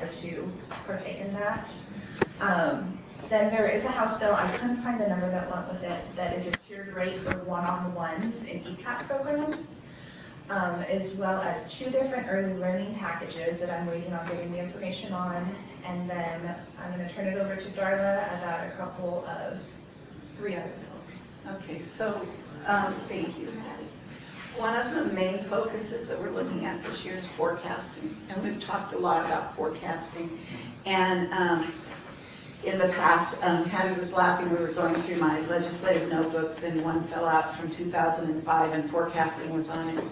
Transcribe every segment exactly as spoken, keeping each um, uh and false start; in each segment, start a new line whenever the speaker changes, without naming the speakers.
wanted to partake in that. Um, then there is a House bill, I couldn't find the number that went with it, that is a tiered rate for one-on-ones in E CAP programs, um, as well as two different early learning packages that I'm waiting on getting the information on. And then I'm going to turn it over to Darla about a couple of three other bills.
Okay, so um, thank you, Patty. One of the main focuses that we're looking at this year is forecasting, and we've talked a lot about forecasting. And um, in the past, um, Hattie was laughing, we were going through my legislative notebooks, and one fell out from two thousand five, and forecasting was on it.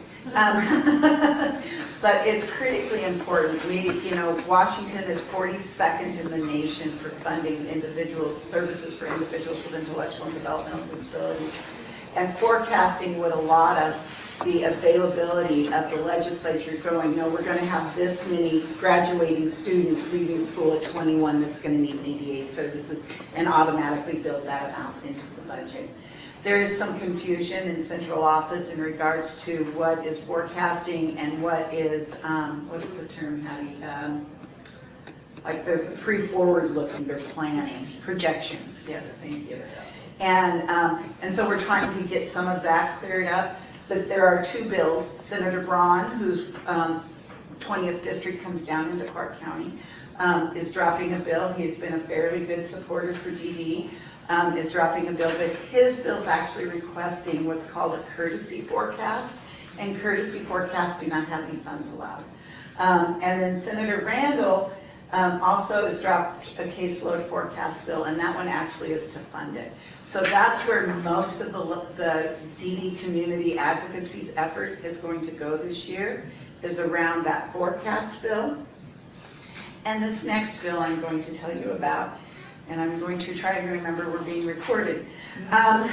Um, but it's critically important. We, you know, Washington is forty-second in the nation for funding individuals, services for individuals with intellectual and developmental disabilities. And forecasting would allot us the availability of the legislature going, no, we're going to have this many graduating students leaving school at twenty-one that's going to need D D A services, and automatically build that amount into the budget. There is some confusion in central office in regards to what is forecasting and what is, um, what's the term, Hattie? Um, like they're pre-forward looking, they're planning, projections, yes, thank you. And, um, and so we're trying to get some of that cleared up. But there are two bills. Senator Braun, whose um, twentieth district comes down into Clark County, um, is dropping a bill. He's been a fairly good supporter for D D, um, is dropping a bill, but his bill is actually requesting what's called a courtesy forecast, and courtesy forecasts do not have any funds allowed. Um, and then Senator Randall um, also has dropped a caseload forecast bill, and that one actually is to fund it. So that's where most of the, the D D community advocacy's effort is going to go this year, is around that forecast bill. And this next bill I'm going to tell you about, and I'm going to try to remember we're being recorded. Um,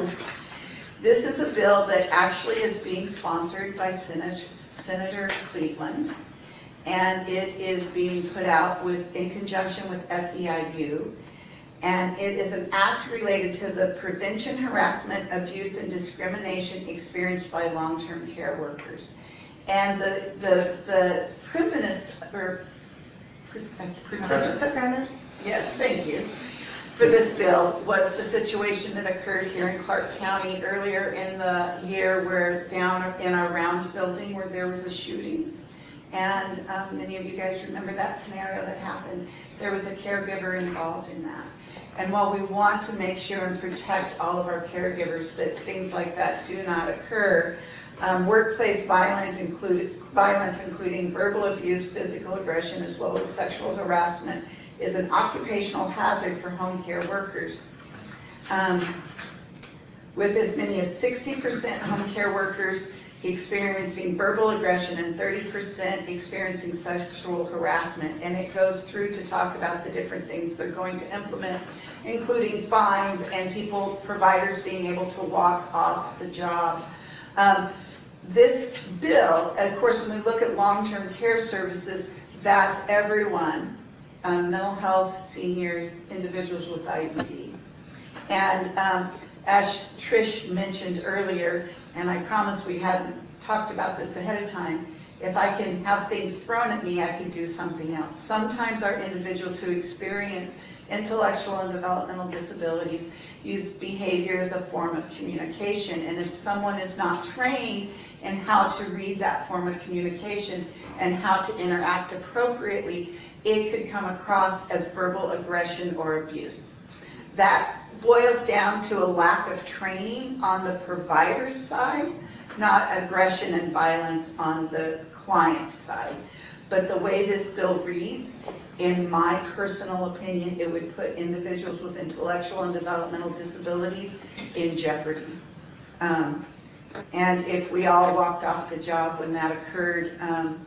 this is a bill that actually is being sponsored by Senator, Senator Cleveland, and it is being put out with, in conjunction with S E I U. And it is an act related to the prevention, harassment, abuse, and discrimination experienced by long-term care workers. And the the the premise or participants, yes, thank you, for this bill was the situation that occurred here in Clark County earlier in the year, where down in our Round building where there was a shooting. And um, many of you guys remember that scenario that happened. There was a caregiver involved in that. And while we want to make sure and protect all of our caregivers that things like that do not occur, um, workplace violence, include, violence including verbal abuse, physical aggression, as well as sexual harassment, is an occupational hazard for home care workers. Um, with as many as sixty percent home care workers experiencing verbal aggression and thirty percent experiencing sexual harassment. And it goes through to talk about the different things they're going to implement, including fines and people, providers being able to walk off the job. Um, this bill, of course, when we look at long-term care services, that's everyone, um, mental health, seniors, individuals with I D D. And um, as Trish mentioned earlier, and I promise we hadn't talked about this ahead of time, if I can have things thrown at me, I can do something else. Sometimes our individuals who experience intellectual and developmental disabilities use behavior as a form of communication. And if someone is not trained in how to read that form of communication and how to interact appropriately, it could come across as verbal aggression or abuse. That boils down to a lack of training on the provider's side, not aggression and violence on the client's side. But the way this bill reads, in my personal opinion, it would put individuals with intellectual and developmental disabilities in jeopardy. Um, and if we all walked off the job when that occurred, um,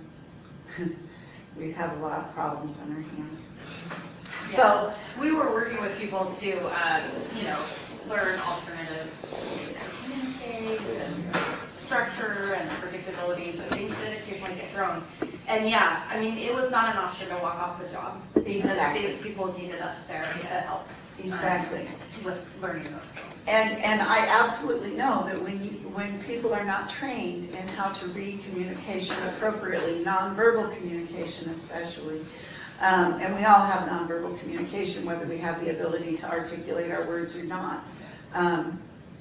we'd have a lot of problems on our hands.
Yeah.
So
we were working with people to, um, you know, learn alternative ways to communicate and structure and predictability, but things that occasionally get thrown. And yeah, I mean, it was not an option to walk off the job.
Exactly.
These people needed us there to help.
Exactly.
Um, with learning those skills.
And and I absolutely know that when you, when people are not trained in how to read communication appropriately, nonverbal communication especially, Um, and we all have nonverbal communication, whether we have the ability to articulate our words or not. Um,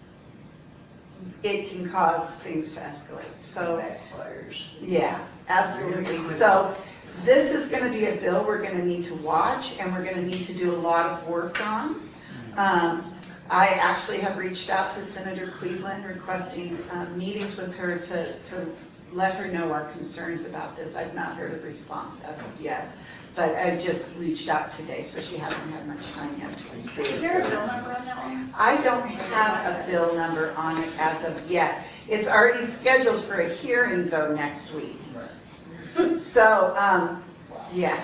it can cause things to escalate. So, yeah, absolutely. So this is going to be a bill we're going to need to watch, and we're going to need to do a lot of work on. Um, I actually have reached out to Senator Cleveland requesting um, meetings with her to, to let her know our concerns about this. I've not heard a response as of yet, but I just reached out today, so she hasn't had much time yet to respond.
Is there a bill number on that one?
I don't have a bill number on it as of yet. It's already scheduled for a hearing though next week. So, um, yeah.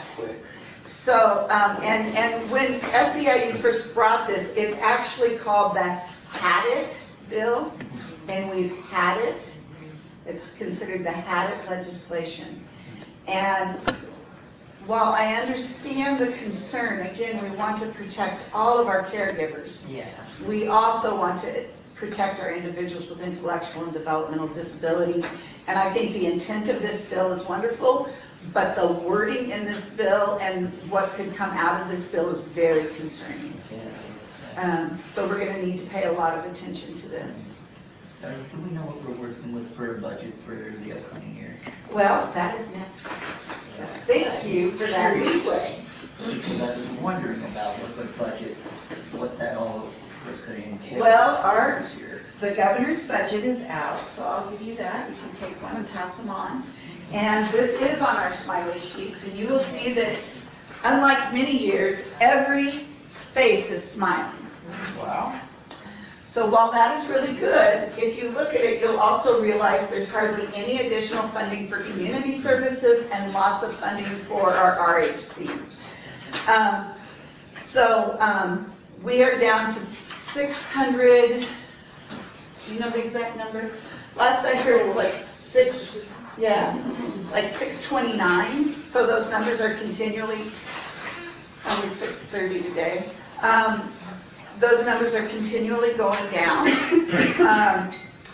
So, um, and, and when S E I U first brought this, it's actually called the Had It bill, and we've had it. It's considered the Had It legislation. And while I understand the concern, again, we want to protect all of our caregivers.
Yeah.
We also want to protect our individuals with intellectual and developmental disabilities. And I think the intent of this bill is wonderful, but the wording in this bill and what could come out of this bill is very concerning. Um, so we're going to need to pay a lot of attention to this.
Uh, do we know what we're working with for a budget for the upcoming year?
Well, that is next. Thank you for that leeway.
Because I was wondering about what the budget, what that all was going to entail.
Well, our,
this year.
the governor's budget is out, so I'll give you that. You can take one and pass them on. And this is on our smiley sheets, and you will see that, unlike many years, every space is smiling.
Wow.
So while that is really good, if you look at it, you'll also realize there's hardly any additional funding for community services and lots of funding for our R H Cs. Um, so um, we are down to six hundred, do you know the exact number? Last I heard it was like six, yeah, like six twenty-nine. So those numbers are continually, only six thirty today. Um, those numbers are continually going down. Um,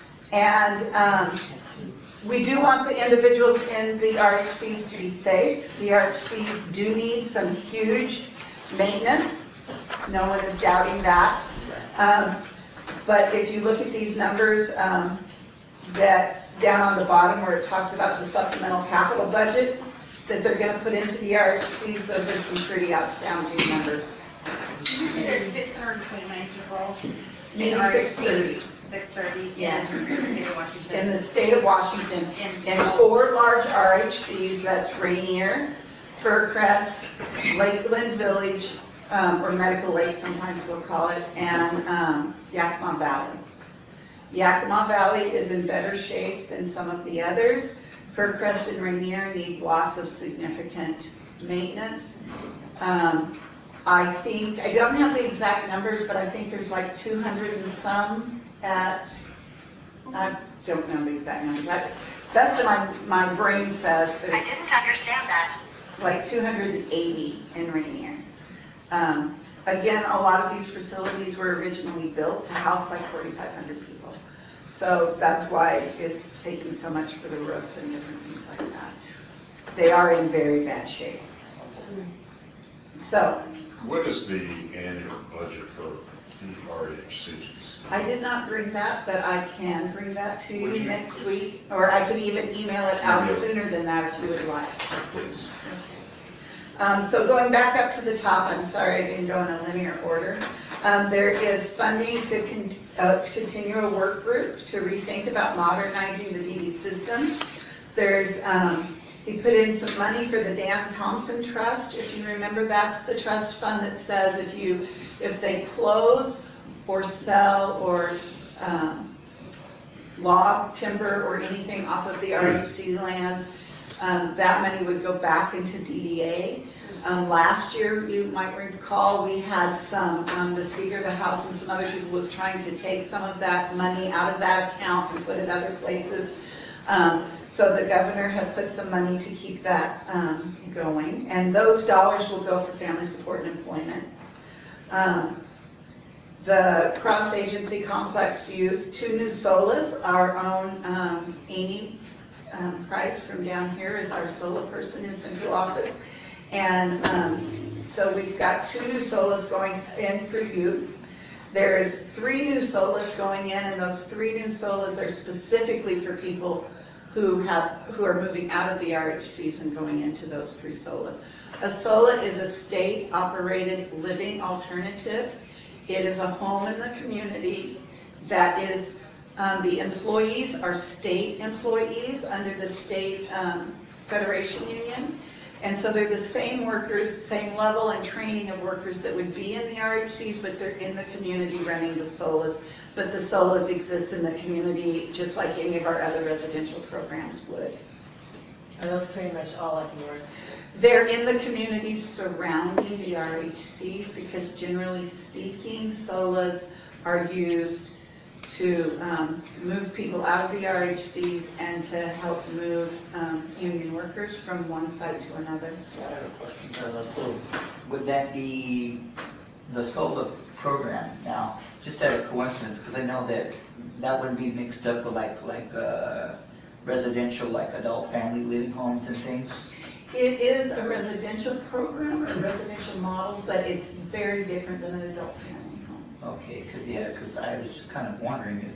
and um, we do want the individuals in the R H Cs to be safe. The R H Cs do need some huge maintenance. No one is doubting that. Um, but if you look at these numbers, um, that down on the bottom where it talks about the supplemental capital budget that they're going to put into the R H Cs, those are some pretty outstanding numbers.
Did you say there's six hundred twenty-nine people
Maybe
in R H
six thirty.
Cs? six thirty
Yeah.
in the state of Washington.
In the state of Washington,
In-
and four large R H Cs, that's Rainier, Fircrest, Lakeland Village, um, or Medical Lake sometimes they'll call it, and um, Yakima Valley. Yakima Valley is in better shape than some of the others. Fircrest and Rainier need lots of significant maintenance. Um, I think, I don't have the exact numbers, but I think there's like two hundred and some at, I don't know the exact numbers. I, best of my, my brain says there's
I didn't understand that.
like two hundred eighty in Rainier. Um, again, a lot of these facilities were originally built to house like forty-five hundred people. So that's why it's taking so much for the roof and different things like that. They are in very bad shape. So,
What is the annual budget for the R H Cs?
I did not bring that, but I can bring that to
Would
you
you?
next week, or I can even email it out sooner than that if you would like.
Please.
Um, so going back up to the top, I'm sorry I didn't go in a linear order. Um, there is funding to, con uh, to continue a work group to rethink about modernizing the D D system. There's, um, he put in some money for the Dan Thompson Trust. If you remember, that's the trust fund that says if you, if they close or sell or um, log timber or anything off of the R H C lands, um, that money would go back into D D A. Um, last year, you might recall, we had some, um, the Speaker of the House and some other people was trying to take some of that money out of that account and put it other places. Um, so the governor has put some money to keep that um, going, and those dollars will go for family support and employment. Um, the cross-agency complex youth, two new SOLAs, our own um, Amy um, Price from down here is our SOLA person in central office, And um, so we've got two new solas going in for youth. There's three new solas going in, and those three new solas are specifically for people who have who are moving out of the R H Cs and going into those three solas. A sola is a state-operated living alternative. It is a home in the community that is, um, the employees are state employees under the state um, Federation Union. And so they're the same workers, same level and training of workers that would be in the R H Cs, but they're in the community running the solas. But the solas exist in the community just like any of our other residential programs would.
Are those pretty much all up north?
They're in the communities surrounding the R H Cs because generally speaking, solas are used to um, move people out of the R H Cs and to help move um, union workers from one site to another.
So I have a question, Carla. So would that be the SOLA program now, just out of coincidence, because I know that that wouldn't be mixed up with like, like uh, residential, like adult family living homes and things?
It is a residential program, a residential model, but it's very different than an adult family home.
Okay, because yeah, because I was just kind of wondering if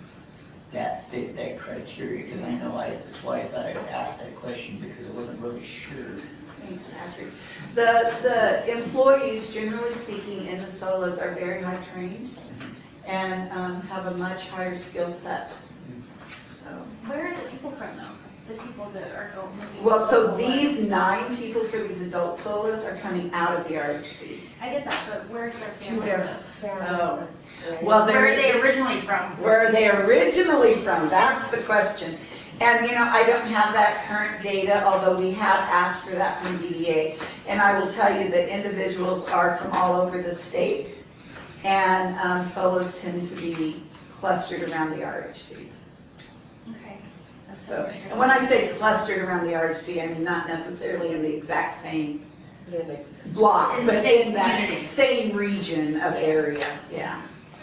that fit that criteria, because I know I, that's why I thought I'd ask that question, because I wasn't really sure.
Thanks, Patrick. The, the employees, generally speaking, in the solas are very high trained and um, have a much higher skill set. So.
Where are the people from though? The people that are going maybe.
Well, so these nine people for these adult solas are coming out of the R H Cs.
I get that, but where's their
To
family?
their
live?
family.
Oh. Well,
Where are
they're,
they originally from?
where are they originally from? That's the question. And, you know, I don't have that current data, although we have asked for that from D D A. And I will tell you that individuals are from all over the state, and um, solas tend to be clustered around the R H Cs.
Okay. That's
So,
interesting.
and when I say clustered around the R H C, I mean not necessarily in the exact same
But in the-
block,
In the
but
same
in that
community.
same region of area, yeah.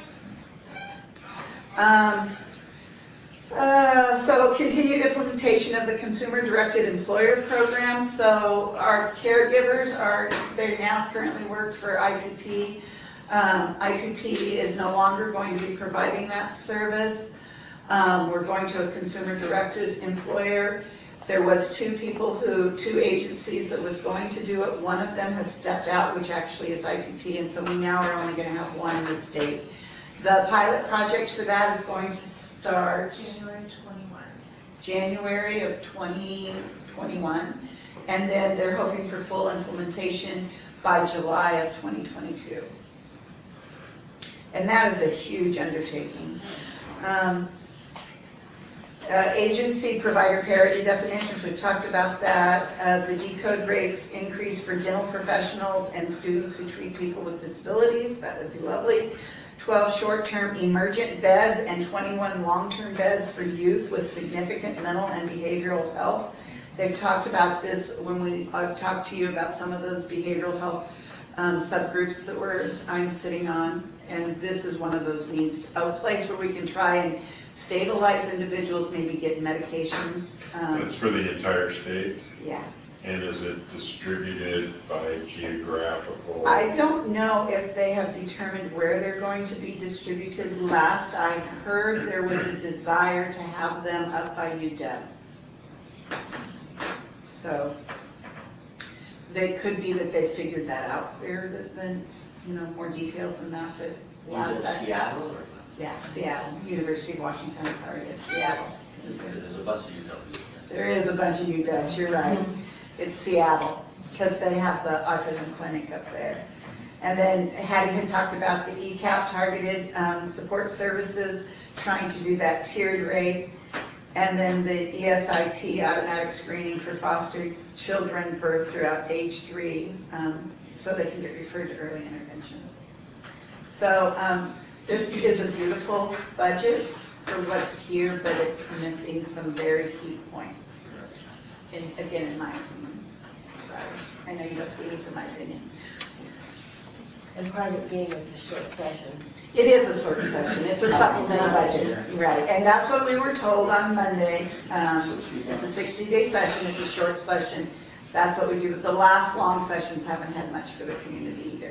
Um, uh, so continued implementation of the consumer-directed employer program. So our caregivers are, they now currently work for I P P. Um, I P P is no longer going to be providing that service. Um, we're going to a consumer-directed employer. There was two people who, two agencies that was going to do it. One of them has stepped out, which actually is I P P, and so we now are only going to have one in the state. The pilot project for that is going to start
January twenty-one.
January of twenty twenty-one, and then they're hoping for full implementation by July of twenty twenty-two. And that is a huge undertaking. Um, Uh, agency provider parity definitions, we've talked about that. Uh, the decode rates increase for dental professionals and students who treat people with disabilities. That would be lovely. twelve short-term emergent beds and twenty-one long-term beds for youth with significant mental and behavioral health. They've talked about this when we I've talked to you about some of those behavioral health um, subgroups that we're I'm sitting on, and this is one of those needs, a place where we can try and stabilize individuals, maybe get medications. Um,
That's for the entire state?
yeah.
And is it distributed by geographical?
I don't know if they have determined where they're going to be distributed. Last I heard, there was a desire to have them up by U W E. So they could be that they figured that out clearer than- than, you know, more details than that, but last I.
Seattle or?
Yeah, Seattle, University of Washington, sorry, yes, Seattle.
Because there's a bunch of U Ws.
There is a bunch of U W Es, you're right. It's Seattle, because they have the autism clinic up there. And then Hattie had talked about the E CAP targeted um, support services, trying to do that tiered rate. And then the E S I T automatic screening for foster children birth throughout age three, um, so they can get referred to early intervention. So um, this is a beautiful budget for what's here, but it's missing some very key points. In, again, in my opinion. Sorry, I know you don't believe in my opinion.
And part of it being it's a short session.
It is a short session. It's a supplemental budget, right? And that's what we were told on Monday. Um, it's a sixty-day session. It's a short session. that's what we do. But the last long sessions haven't had much for the community either.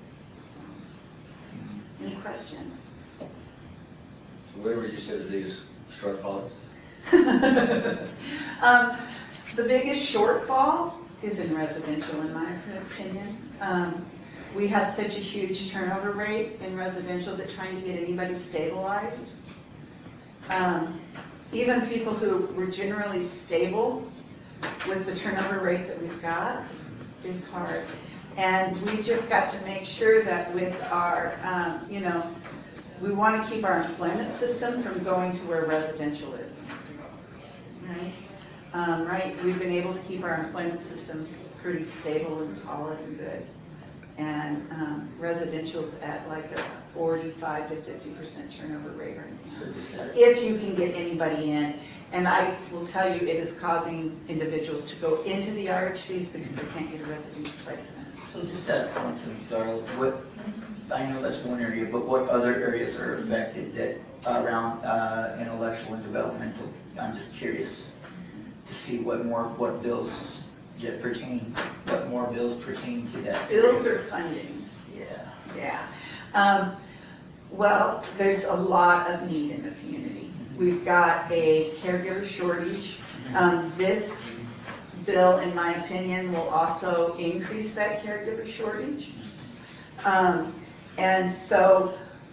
So, any questions?
So where would you say the biggest shortfall is?
um, the biggest shortfall is in residential, in my opinion. Um, we have such a huge turnover rate in residential that trying to get anybody stabilized, um, even people who were generally stable with the turnover rate that we've got, is hard. And we just got to make sure that with our, um, you know, we want to keep our employment system from going to where residential is. Right? Um, right? We've been able to keep our employment system pretty stable and solid and good. And um, residential's at like a forty-five to fifty percent turnover rate right now.
So just that,
If you can get anybody in. And I will tell you, it is causing individuals to go into the R H Cs because they can't get a residential placement.
so just that coincidence, Darla, what, I know that's one area, but what other areas are affected that around uh, intellectual and developmental? I'm just curious to see what more, what bills that pertain, what more bills pertain to that.
Bills or funding?
Yeah.
Yeah. Um, well, there's a lot of need in the community. We've got a caregiver shortage. Um, this bill, in my opinion, will also increase that caregiver shortage. Um, and so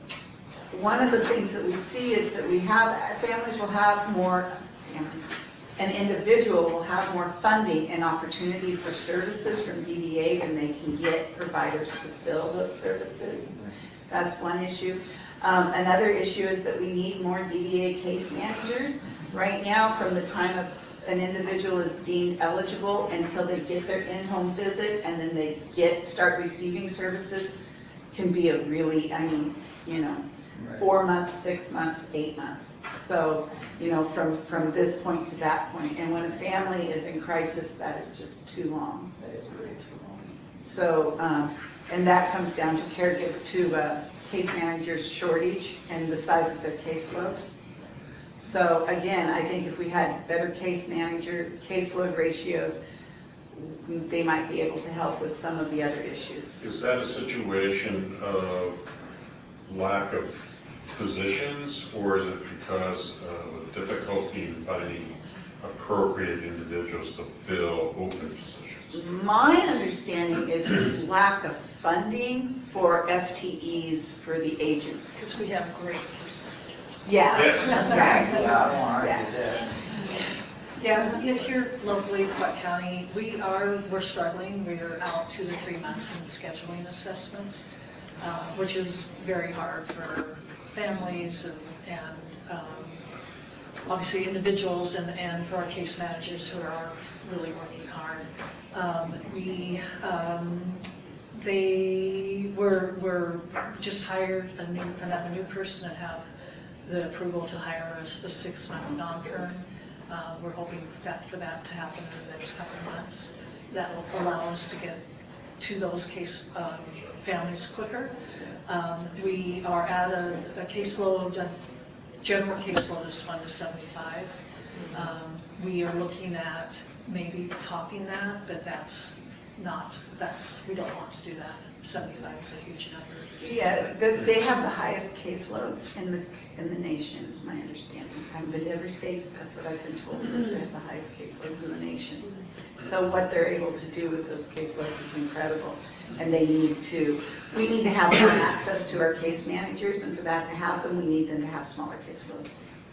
one of the things that we see is that we have, families will have more, families, an individual will have more funding and opportunity for services from D D A than they can get providers to fill those services. That's one issue. Um, another issue is that we need more D D A case managers. Right now, from the time of an individual is deemed eligible until they get their in-home visit and then they get start receiving services can be a really, I mean, you know,
Right.
four months, six months, eight months. So, you know, from, from this point to that point. And when a family is in crisis, that is just too long.
That is great.
So, um, and that comes down to caregiver, to uh, case managers shortage and the size of their caseloads. So again, I think if we had better case manager, caseload ratios, they might be able to help with some of the other issues.
Is that a situation of lack of positions, or is it because of difficulty in finding appropriate individuals to fill open positions?
My understanding is it's lack of funding for F T Es for the agents.
Because we have great percentages.
Yeah.
Yes.
That's
Yeah,
right.
I won't argue
Yeah.
that.
Yeah, yeah, here locally, Buck County, we are, we're struggling. We're out two to three months in scheduling assessments, uh, which is very hard for families and, and um, obviously individuals and, and for our case managers who are really working hard. Um, we, um, they were, were just hired a new, another new person and have the approval to hire a, a six-month non-term. Uh, we're hoping that for that to happen in the next couple of months. That will allow us to get to those case um, families quicker. Um, we are at a, a caseload, a general caseload is one to seventy-five. Um, we are looking at maybe topping that, but that's not, that's, we don't want to do that. seventy-five is a huge number.
Yeah, the- they have the highest caseloads in the, in the nation, is my understanding. I haven't been to every state, but that's what I've been told, that they have the highest caseloads in the nation. So what they're able to do with those caseloads is incredible. And they need to, we need to have more access to our case managers, and for that to happen, we need them to have smaller caseloads.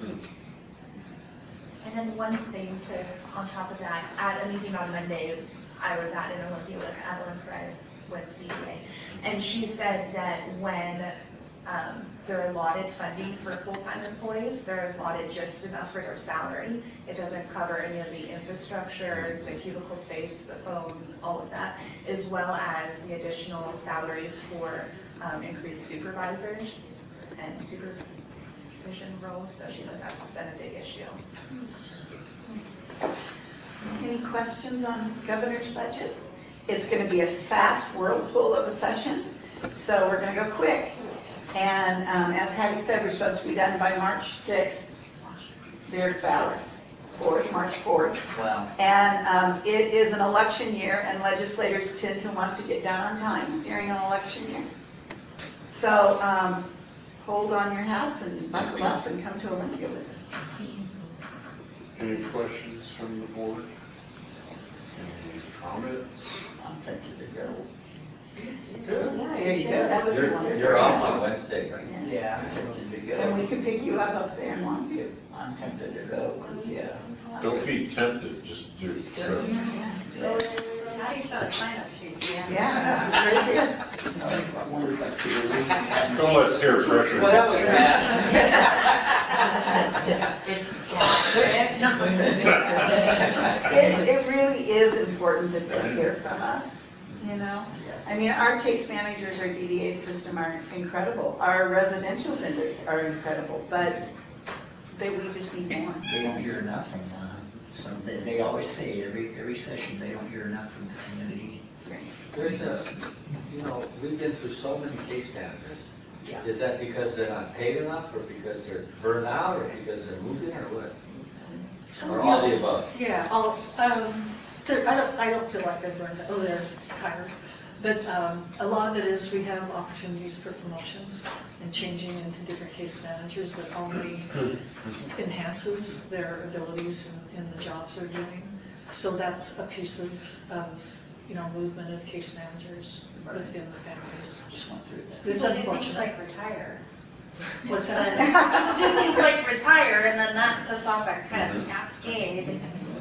And then one thing to, on top of that, at a meeting on Monday, I was at in Olympia with Evelyn Price with D D A, and she said that when um, they're allotted funding for full-time employees, they're allotted just enough for their salary. It doesn't cover any of the infrastructure, the cubicle space, the phones, all of that, as well as the additional salaries for um, increased supervisors and supervision roles. So she said that's been a big issue.
Any questions on governor's budget? It's going to be a fast whirlpool of a session, so we're going to go quick. And um, as Hattie said, we're supposed to be done by March sixth. Very fast. fourth, March fourth.
Wow.
And um, it is an election year, and legislators tend to want to get done on time during an election year. So um, hold on your hats and buckle up and come to Olympia with us.
Any questions from the board? Any comments?
I'm tempted to go.
Good.
There you go. That would be
You're,
wonderful.
you're off on Wednesday, right?
Yeah, I'm tempted to
And we
go.
can pick you up up there in Longview.
I'm tempted to go, 'cause, yeah.
Don't be tempted, just do it.
How do you spell sign up sheet?
Yeah, right there.
No, I wonder if I could.
Don't let peer pressure.
Well, that was fast.
It, it really is important that they hear from us, you know? I mean, our case managers, our D D A system are incredible. Our residential vendors are incredible, but they, we just need more.
They don't hear enough from, uh, some, they, they always say, every, every session, they don't hear enough from the community.
There's a, you know, we've been through so many case managers.
Yeah.
Is that because they're not paid enough, or because they're burned out, or because they're moving, or what? Or all the above?
Yeah, all, um, they're- I don't, I don't feel like they're burned, oh, they're tired. But um, a lot of it is we have opportunities for promotions and changing into different case managers that only enhances their abilities in, in the jobs they're doing. So that's a piece of, of, you know, movement of case managers within the families.
Just went through
It's
that.
it's
People do things
unfortunate.
like retire.
What's
And
that?
People do things like retire, and then that sets off a kind of cascade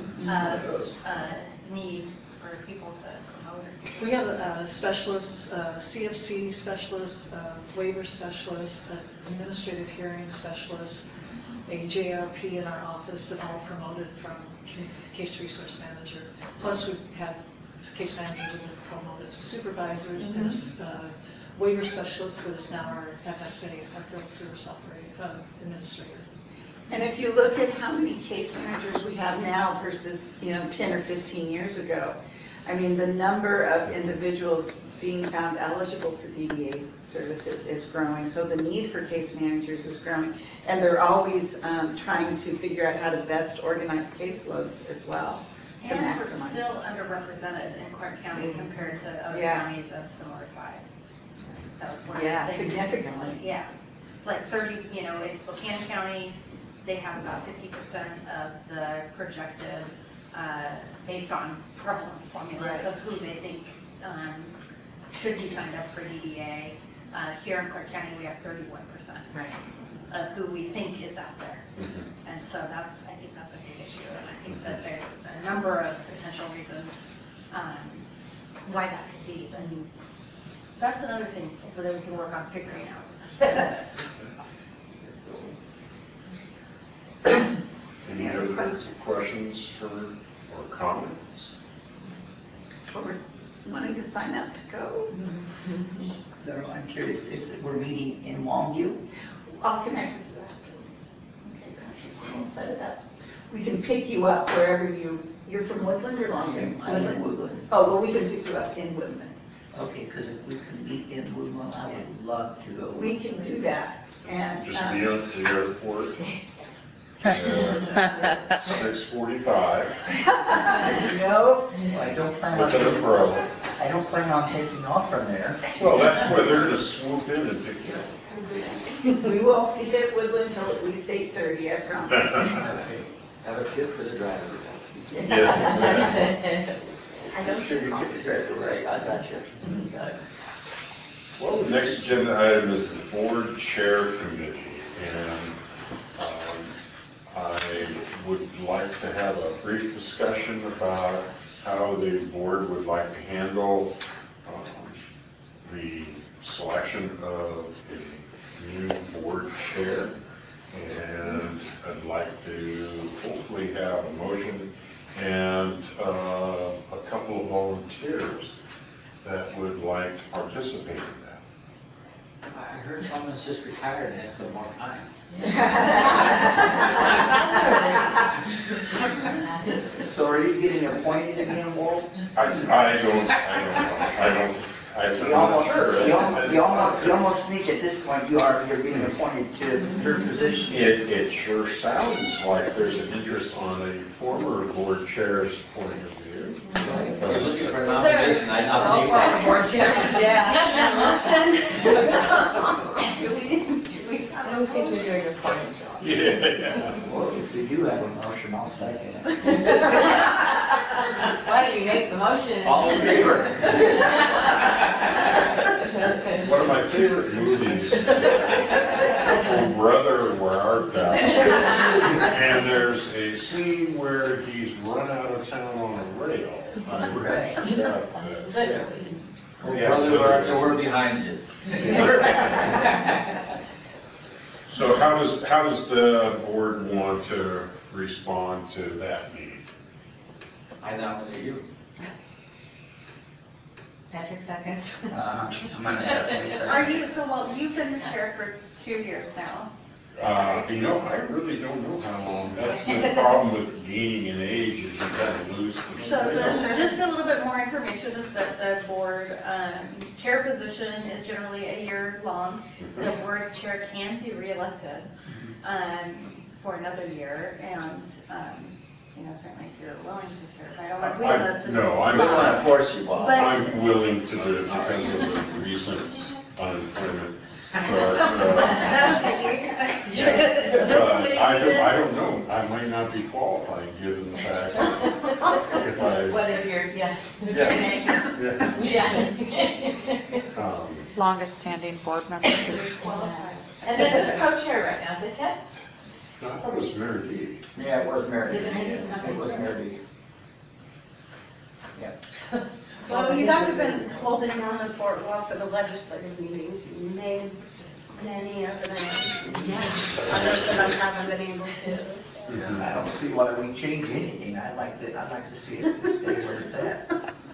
of uh, need for people to promote. or-
We have uh, specialists, uh, C F C specialists, uh, waiver specialists, uh, administrative hearing specialists, a J R P in our office that all promoted from ca- case resource manager. Plus, we've had case managers that have promoted to supervisors. There's uh, waiver specialists that is now our F S A, our field service operator, uh, administrator.
And if you look at how many case managers we have now versus, you know, ten or fifteen years ago, I mean, the number of individuals being found eligible for D D A services is growing, so the need for case managers is growing. And they're always um, trying to figure out how to best organize caseloads as well to
And we're
maximize.
still underrepresented in Clark County compared to other
Yeah.
counties of similar size. That was one of
Yeah,
the things.
significantly.
Yeah, like thirty, you know, in Spokane County, they have about fifty percent of the projected, uh, based on prevalence formulas
Right.
of who they think um, should be signed up for D D A. Uh, Here in Clark County, we have thirty-one percent
Right.
of who we think is out there.
Mhm.
And so that's, I think that's a big issue, and I think that there's a number of potential reasons um, why that could be, but that's another thing that we can work on figuring out.
Yes.
Any other questions for, or comments?
But we're wanting to sign up to go.
No, I'm curious, it's, we're meeting in Longview?
I'll connect with you afterwards. Okay, we'll set it up. We can pick you up wherever you, you're from Woodland or Longview?
I'm in Woodland.
Oh, well, we can pick you up in Woodland.
Okay, because if we can meet in Woodland, I would love to go.
We can do that. And,
Just
um,
be up to the airport at six forty-five
no,
Well, I don't plan
with an
on,
umbrella.
I don't plan on taking off from there.
Well, that's where they're gonna swoop in and pick you up.
we won't be at Woodland till at least eight thirty, I promise.
Have a tip for the driver.
Yes,
I don't
Sure, you get the right, I got you. Got it.
Well, the next agenda item is the board chair committee, and um, I would like to have a brief discussion about how the board would like to handle um, the selection of a new board chair. And I'd like to hopefully have a motion and uh, a couple of volunteers that would like to participate in that.
I heard someone's just retired and has some more time.
So are you getting appointed again, Walt?
I, I don't, I don't know, I don't, I guys, I'm
You
not
almost,
sure.
you almost, you almost, you almost think at this point you are, you're being appointed to her position.
It, it sure sounds like there's an interest on a former board chair's point of view.
If you're looking for a nomination, I nominate Rob.
Board chairs.
Yeah.
I don't think you're doing a fine job.
Yeah.
Well, if you do have a motion, I'll second it.
Why don't you make the motion?
All in favor?
One of my favorite movies, Oh Brother, Where Art Thou? And there's a scene where he's run out of town on a rail. I
Right.
read that, uh,
Oh,
Yeah.
brother, we're, we're behind you.
So how does, how does the board want to respond to that need?
I nominate you.
Patrick seconds.
Uh, I'm gonna have to second.
Are you, so, well, you've been the chair for two years now.
Uh, you know, I really don't know how long. That's the problem with gaining in age, is you kind of lose the
So the,
trail.
just a little bit more information is that the board, um, chair position is generally a year long. The board chair can be reelected, um, for another year, and, um, you know, certainly if you're willing to serve, I don't want to put you in a
I-
position.
no, I'm-
We don't want to force you, Bob.
But-
I'm willing to do it because of the recent unemployment. But, uh,
That was easy.
but I don't, I don't know, I might not be qualified, given the fact that if I,
What is your, yeah,
Yeah.
determination?
yeah,
Yeah.
um,
Longest standing board member.
And then who's co-chair right now, is it Ted?
no, I thought it was Mary Dee.
Yeah, it was Mary.
Is it Mary?
It was Mary. Yeah.
Well, you guys have been holding down the fort well for the legislative meetings. You made many of them. Yes. Others that I haven't been able to.
I don't see why we change anything. I'd like to, I'd like to see it stay where it's at.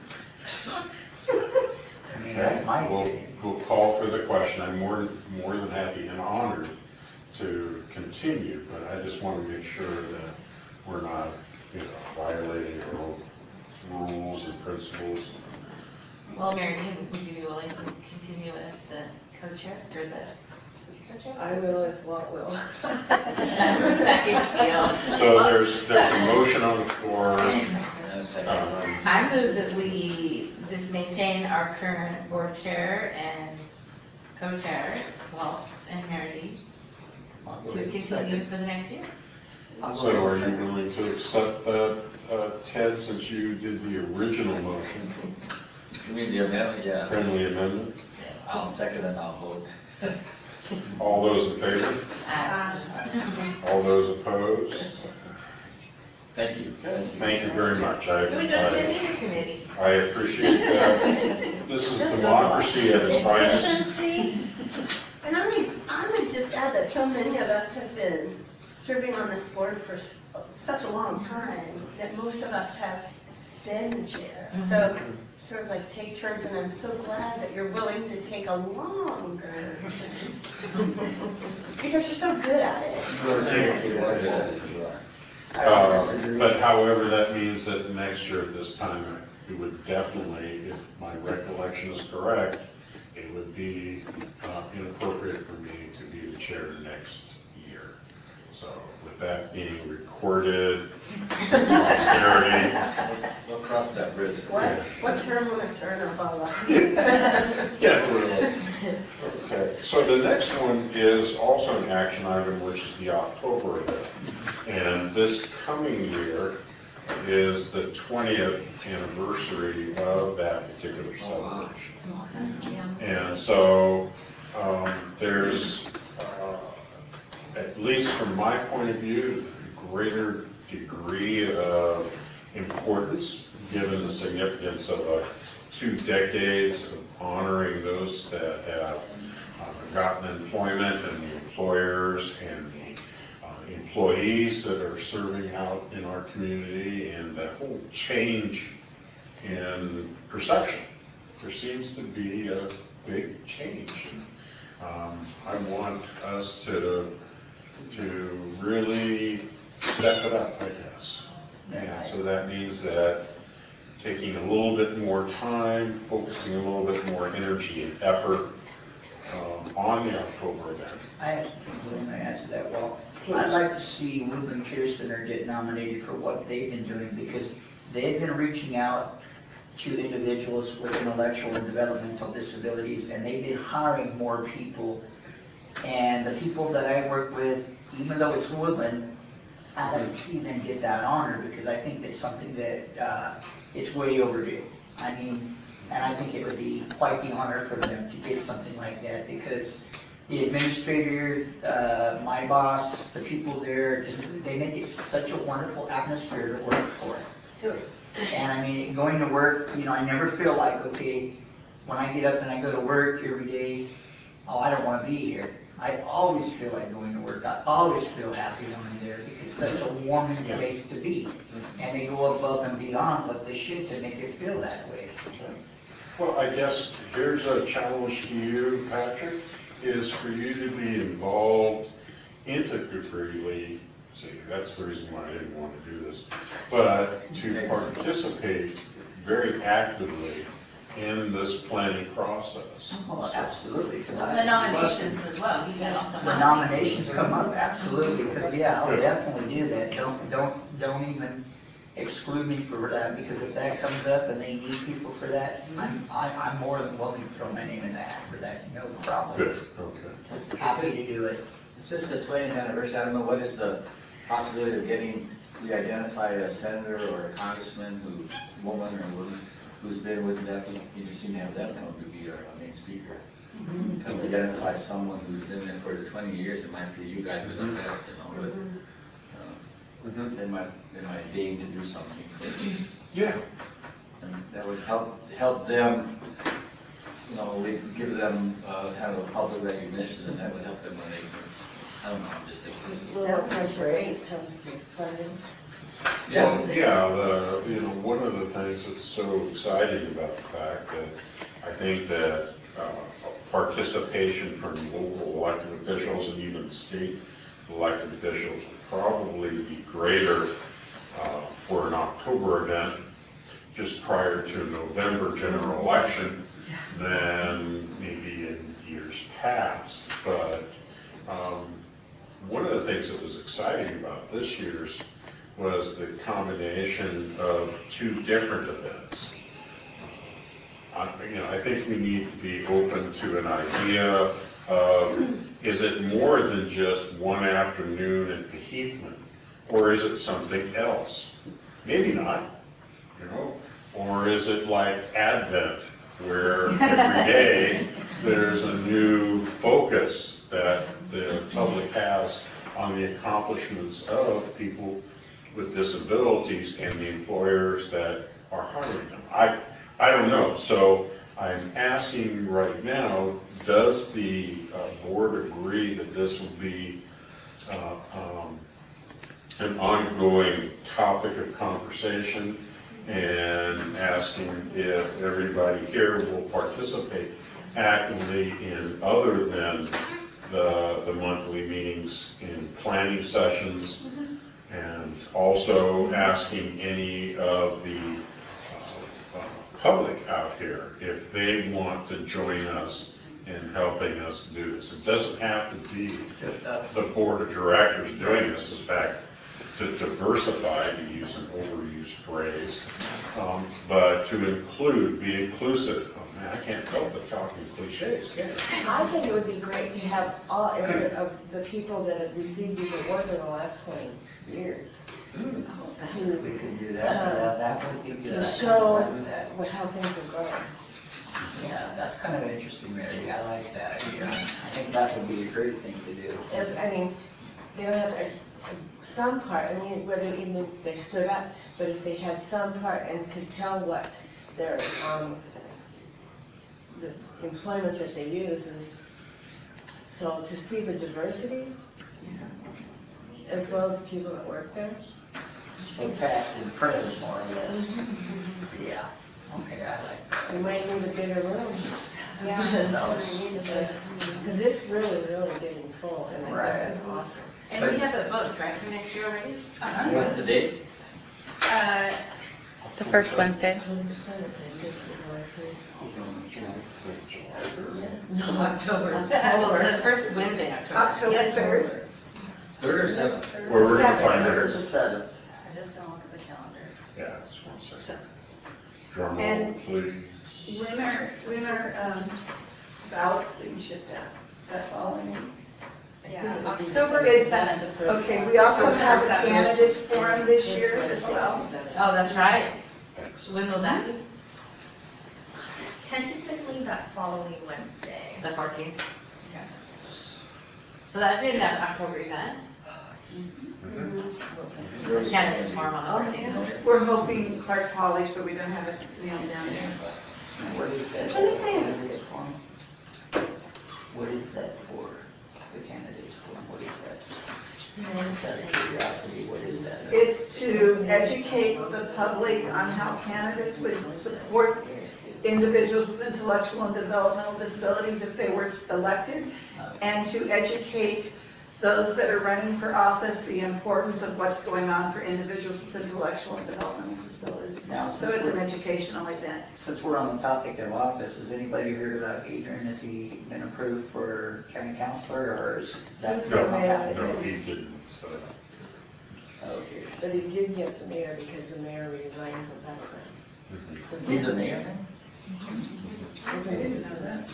I mean, that's my
We'll,
opinion.
we'll call for the question. I'm more, more than happy and honored to continue, but I just want to make sure that we're not, you know, violating our own rules and principles.
Well, Mary Dean, would you be willing to continue as the co-chair, or the co-chair?
I will if Walt will.
Package deal.
So there's, there's a motion on the floor.
And a second.
Um,
I move that we just maintain our current board chair and co-chair, Walt and Mary
I'll go
Dean, to
ahead and
continue
second.
for the next year.
I'll go
So
ahead
are
and
you
second.
willing to accept that, uh, Ted, since you did the original motion,
You mean the amendment, yeah.
friendly amendment?
I'll second and I'll vote.
All those in favor?
Uh,
All those opposed?
Thank you.
Thank you very much. I,
So we don't need
I-
an intercommittee.
I appreciate that. This is democracy at its finest.
Efficiency. And I mean, I would just add that so many of us have been serving on this board for s- such a long time that most of us have been the chair. So sort of like take turns, and I'm so glad that you're willing to take a longer. Because you're so good at it.
You are very good.
You are.
I don't
Uh,
disagree.
But however, that means that next year at this time, it would definitely, if my recollection is correct, it would be uh, inappropriate for me to be the chair next year. So with that being recorded, posterity,
We'll cross that bridge.
What, what term limits are in our bylaws?
yeah, really. Okay, so the next one is also an action item, which is the October event. And this coming year is the twentieth anniversary of that particular celebration. And so um, there's, uh, at least from my point of view, a greater degree of importance, given the significance of uh, two decades of honoring those that have uh, gotten employment, and the employers and the uh, employees that are serving out in our community, and that whole change in perception. There seems to be a big change. Um, I want us to, to really step it up, I guess. And so that means that taking a little bit more time, focusing a little bit more energy and effort um, on the October event.
I asked, when I answer that, well, I'd like to see Woodland Care Center get nominated for what they've been doing, because they've been reaching out to individuals with intellectual and developmental disabilities, and they've been hiring more people. And the people that I work with, even though it's Woodland, I'd like to see them get that honor, because I think it's something that uh, it's way overdue. I mean, and I think it would be quite the honor for them to get something like that, because the administrator, uh, my boss, the people there, just they make it such a wonderful atmosphere to work for. And I mean, going to work, you know, I never feel like, okay, when I get up and I go to work every day, oh, I don't want to be here. I always feel like going to work. I always feel happy when I'm there, because it's such a warming place to be. And they go above and beyond what they should to make it feel that way.
Well, I guess here's a challenge to you, Patrick, is for you to be involved integrally. See, that's the reason why I didn't want to do this, but to participate very actively in this planning process.
Oh, absolutely. 'cause
The
I-
nominations as well, you can also
The
nominate.
nominations come up, absolutely, because, yeah, I'll definitely do that. Don't, don't, don't even exclude me for that, because if that comes up and they need people for that, I'm, I- I'm more than willing to throw my name in the hat for that, no problem.
Good, okay.
Happy to do it.
It's just the twentieth anniversary, I don't know, what is the possibility of getting, we identify a senator or a congressman who, woman or woman, who's been with that, it'd be interesting to have them come to be our main speaker. Come identify someone who's been there for the twenty years, it might be you guys with the best, you know, but uh, they might, they might deign to do something.
Yeah.
And that would help, help them, you know, we give them uh, kind of a public recognition, and that would help them when they, I don't know, I'm just thinking.
Well, pressure eight comes to funding.
Well, yeah, the, you know, one of the things that's so exciting about the fact that I think that uh, participation from local elected officials and even state elected officials will probably be greater uh, for an October event just prior to a November general election than maybe in years past. But um, one of the things that was exciting about this year's was the combination of two different events. I, you know, I think we need to be open to an idea of, is it more than just one afternoon at the Heathman, or is it something else? Maybe not, you know, or is it like Advent, where every day there's a new focus that the public has on the accomplishments of people with disabilities and the employers that are hiring them. I, I don't know. So I'm asking right now, does the uh, board agree that this will be uh, um, an ongoing topic of conversation, and asking if everybody here will participate actively in other than the, the monthly meetings in planning sessions, and also asking any of the uh, uh, public out here if they want to join us in helping us do this. It doesn't have to be
Just us.
the board of directors doing this. In fact, to diversify, to use an overused phrase, um, but to include, be inclusive. Oh man, I can't help but talking cliches, can I?
I think it would be great to have all, every, of the people that have received these awards in the last twenty years.
Hmm.
To,
We could do that, yeah, that would be good.
to
I
show
kinda like that.
what- how things have grown.
Yeah, that's kind of interesting, Mary, I like that idea. I think that would be a great thing to do.
If, I mean, they don't have, a- some part, I mean, whether even if they stood up, but if they had some part and could tell what their, um, the employment that they use, and so to see the diversity, as well as the people that work there.
So past and present, more or less. Yeah, okay, I like that.
We might need a bigger room.
Yeah.
Because it's really, really getting full, and I
Right.
think that's awesome.
And we have it booked, right, for next year already?
What's the date?
Uh,
The first Wednesday.
No, October. Well, the first Wednesday, in October.
October third.
Third or seventh?
Where we're gonna find
This is
her.
the seventh.
I'm just gonna look at the calendar.
Yeah, that's one second. Drum roll,
And-
please.
When are, when are, um, ballots being shipped out? That following week?
Yeah,
October
October
is-
seventh.
Okay, we also have a candidates forum this year as well.
Oh, that's right. So when will that be?
Tentatively that following Wednesday.
The fourteenth? Okay. So that didn't have an October event? The candidates forum on the fourteenth.
We're hoping Clark College, but we don't have it nailed down yet.
What is that? Candidates forum? What is that for? The candidates forum, what is that? Out of curiosity, what is that?
It's to educate the public on how candidates would support individuals with intellectual and developmental disabilities if they were elected, and to educate those that are running for office the importance of what's going on for individuals with intellectual and developmental disabilities.
Now,
So
since
it's an
we're-
educational event.
Since we're on the topic of office, has anybody heard about Adrian? Has he been approved for county councilor, or is that
No,
not happening?
no, he didn't. So,
Okay.
But he did get the mayor because the mayor resigned from background. So
He's a mayor?
I didn't know that.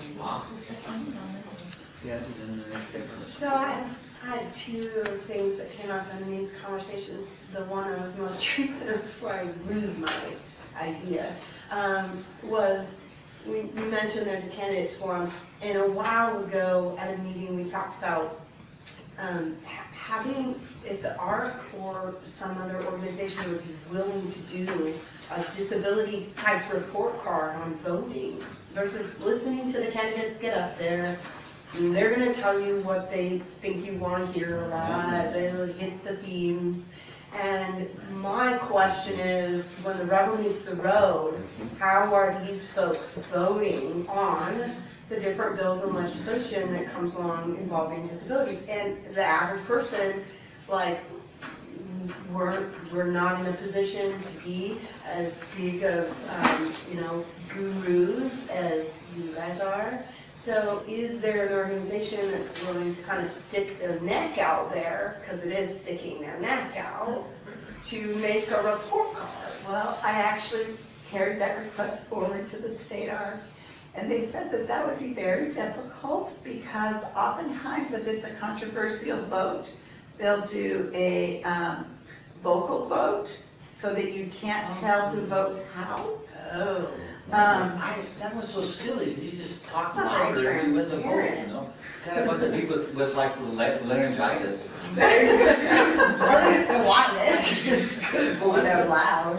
Yeah, he's in the next.
So I I had two things that came up in these conversations. The one that was most recent, before I lose my idea, um, was we, we mentioned there's a candidates forum, and a while ago at a meeting we talked about um, ha- having, if the A R C or some other organization would be willing to do a disability type report card on voting versus listening to the candidates get up there. And they're going to tell you what they think you want to hear about. They'll hit the themes. And my question is, when the rubber meets the road, how are these folks voting on the different bills and legislation that comes along involving disabilities? And the average person, like, we're, we're not in a position to be as big of, um, you know, gurus as you guys are. So is there an organization that's willing to kind of stick their neck out there, because it is sticking their neck out, to make a report card?
Well, I actually carried that request forward to the state arc, and they said that that would be very difficult because oftentimes if it's a controversial vote, they'll do a um, vocal vote so that you can't tell who votes how.
Oh.
Um,
I, that was so silly, because you just talked
Not very
louder and you went to vote, you
transparent.
know? Kind of wants to be with, with like la- laryngitis.
There you go. Or they just want it. Or they're loud.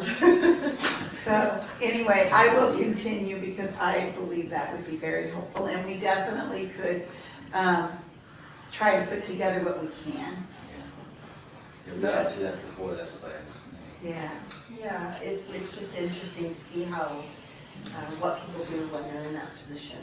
So anyway, I will continue because I believe that would be very helpful, and we definitely could um, try to put together what we can.
You've asked you that before, that's what I was.
Yeah.
Yeah, it's, it's just interesting to see how, uh, what people do when they're in that position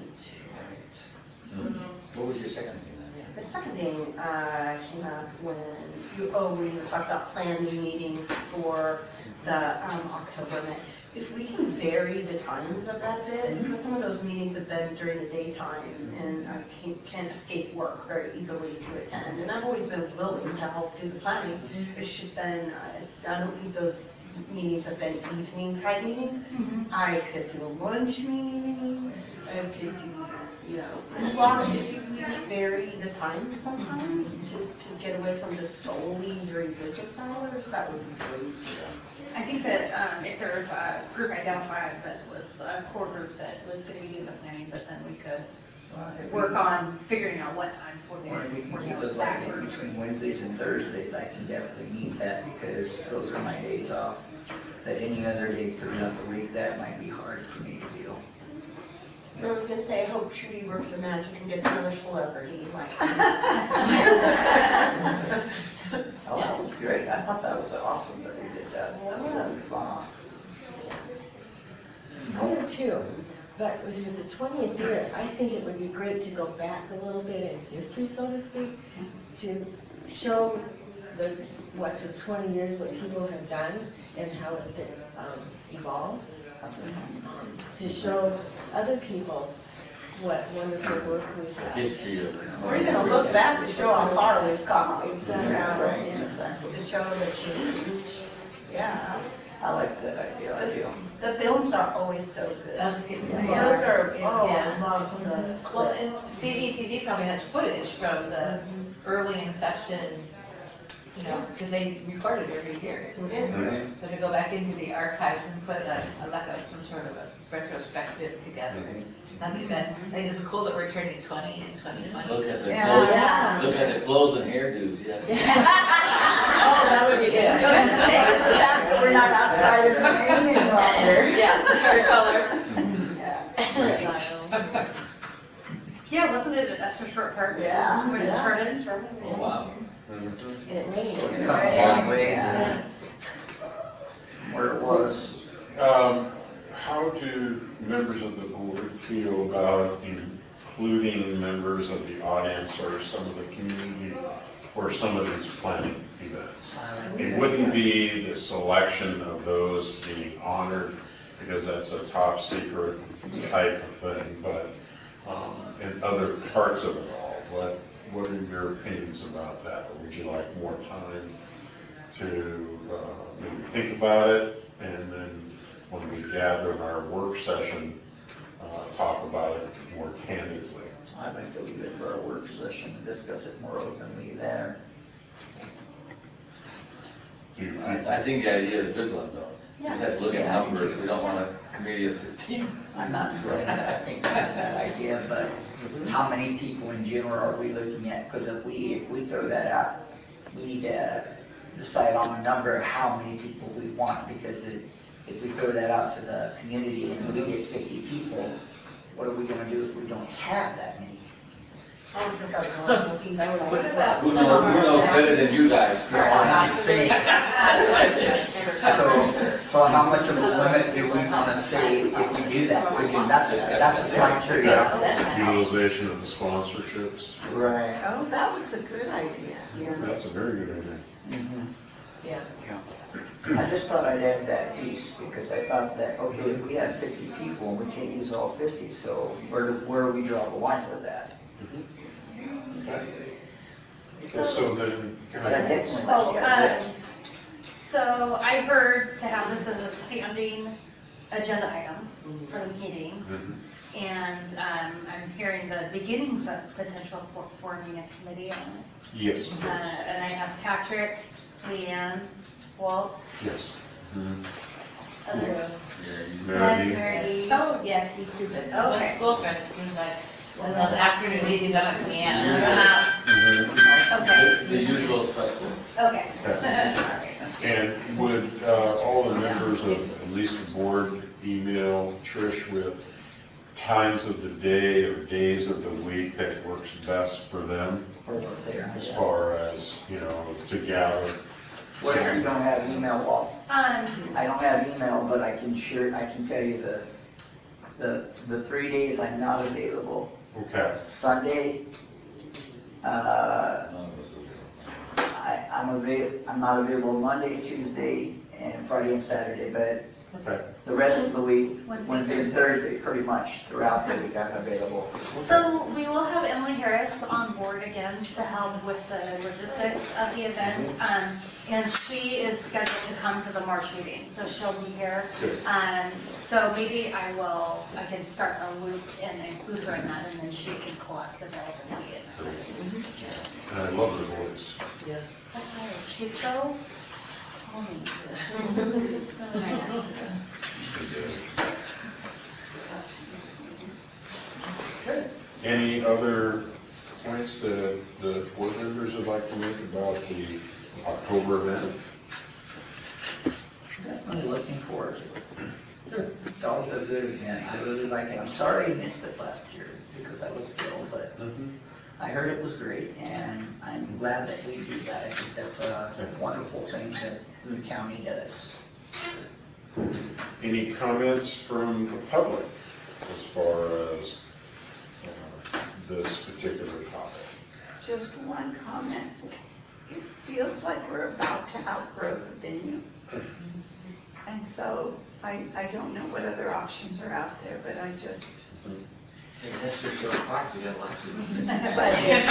to.
What was your second thing then?
The second thing uh, came up when you, oh, we were talking about planning meetings for the um, October Met. If we can vary the times of that a bit, because some of those meetings have been during the daytime, and I can't, can't escape work very easily to attend. And I've always been willing to help do the planning. It's just been, uh, I don't think those meetings have been evening type meetings. I could do a lunch meeting, I could do, you know, a lot of, if we just vary the times sometimes to, to get away from just solely during business hours, that would be great.
I think that um, if there was a group identified that was the core group that was going to be doing the planning, but then we could work on figuring out what times would
Or we
work.
can
work
keep
out
those like in
backward.
between Wednesdays and Thursdays. I can definitely need that because those are my days off. That any other day throughout the week, that might be hard for me to deal.
I was gonna say, I hope Trudy works her magic and gets another celebrity like.
Oh, that was great. I thought that was awesome that we did that. That was really fun.
I do too, but if it's the twentieth year, I think it would be great to go back a little bit in history, so to speak, to show the, what the twenty years, what people have done and how it's um, Evolve, um, to show other people what wonderful work we have.
History of.
We're gonna look back to show how far we've come.
Exactly.
Right.
Exactly.
To show the change. Yeah.
I like that idea, I do.
The films are always so good.
That's good.
Those are, oh,
Yeah.
I love the.
Well, and C D T V probably has footage from the early inception, you know, because they record it every year.
Right.
So to go back into the archives and put a, a like a, some sort of a retrospective together. Not even, I think it's cool that we're turning twenty in twenty twenty.
Look at the
Yeah.
clothes,
Yeah.
look at the clothes and hairdos, yeah.
Oh, that would be good.
So to say that we're not outside of the green any longer.
Yeah, hair color.
Yeah, wasn't it at Esther Short Park?
Yeah.
When it
Yeah.
started?
Oh, wow.
And it rained.
It's come a long way
Yeah.
from where it was.
Um, How do members of the board feel about including members of the audience or some of the community for some of these planning events? It wouldn't be the selection of those being honored, because that's a top secret type of thing, but um, in other parts of it all, what, what are your opinions about that? Or would you like more time to uh, maybe think about it, and then when we gather in our work session, uh, talk about it more candidly?
I'd like to leave it for our work session and discuss it more openly there.
Do you-
I, I think the idea is a good one, though. Just have to look at
Yeah.
numbers, we don't want a committee of fifteen.
I'm not saying that I think that's a bad idea, but how many people in general are we looking at? Because if we, if we throw that out, we need to decide on a number of how many people we want, because it, if we throw that out to the community and we get fifty people, what are we gonna do if we don't have that many?
I don't think I was looking, I would like that.
Who knows, who knows better than you guys?
I'm saying, so, so how much of a limit do we wanna say if we do that? I mean, that's, that's just my curiosity.
Utilization of the sponsorships,
Right.
Oh, that was a good idea.
that's a very good idea.
Mhm.
Yeah.
I just thought I'd add that piece, because I thought that, okay, if we have fifty people and we can't use all fifty, so where, where do we draw the line with that?
Okay. Okay, so then, can
But I
I,
definitely
Oh,
like the idea.
um, so I heard to have this as a standing agenda item for the meetings.
Mhm.
And um, I'm hearing the beginnings of potential for forming a committee on it.
yes,
Uh, And I have Patrick, Leanne, Walt,
yes. Mhm.
other,
Yeah,
Ted,
Meredith.
Mary.
Oh, yes, we do that. When
Okay.
school starts, it seems like, when those afternoon meetings up at the end.
Mhm.
Okay,
The the usual suspects.
okay.
And would uh, all the members of at least the board email Trish with times of the day or days of the week that works best for them,
Or what there,
as
yeah.
far as, you know, to gather?
What if you don't have email, Walt?
Um,
I don't have email, but I can share, I can tell you the, the, the three days I'm not available.
Okay,
Sunday, uh,
None of us will.
I, I'm avail, I'm not available Monday, Tuesday, and Friday and Saturday, but
okay.
the rest of the week,
Wednesday,
Wednesday and Thursday, pretty much throughout the week I'm available.
So we will have Emily Harris on board again to help with the logistics of the event. Um, And she is scheduled to come to the March meeting, so she'll be here.
Good.
Um, So maybe I will, I can start a loop and include her in that, and then she can collect availability.
And I love her voice.
Yes.
That's right. She's so calming. Nice.
Any other points that the board members would like to make about the October event?
Definitely looking forward to it. It's always a good event. I really like it. I'm sorry I missed it last year because I was ill, but I heard it was great, and I'm glad that we do that. I think that's a wonderful thing that the county does.
Any comments from the public as far as uh, this particular topic?
Just one comment. It feels like we're about to outgrow the venue. I And so I, I don't know what other options are out there, but I just,
Hey, that's just your park, we got lots of.
but it's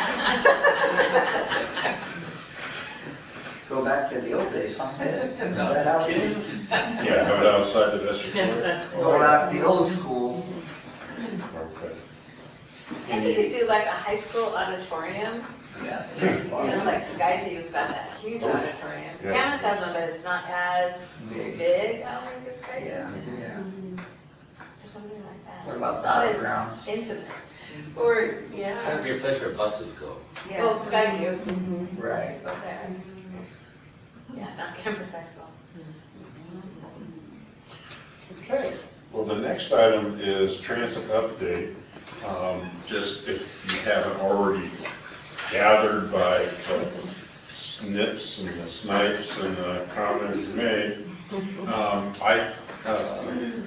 Go back to the old days, huh? Is that how it is?
Yeah, have it outside the district court?
Go back to the old school.
Okay.
I think they do like a high school auditorium,
Yeah.
you know, like Skyview's got that huge auditorium.
Yeah.
Camas has one, but it's not as big, I don't think, as Skyview.
Yeah, yeah.
Or something like that.
What about
It's not as
battlegrounds?
Intimate.
or,
That'd
yeah.
be a place where buses go.
Well, Skyview.
Right.
Buses go there. Yeah, not Camas High School.
Okay. Well, the next item is transit update. Um, Just if you haven't already gathered by the snips and the snipes and the comments made, um, I uh,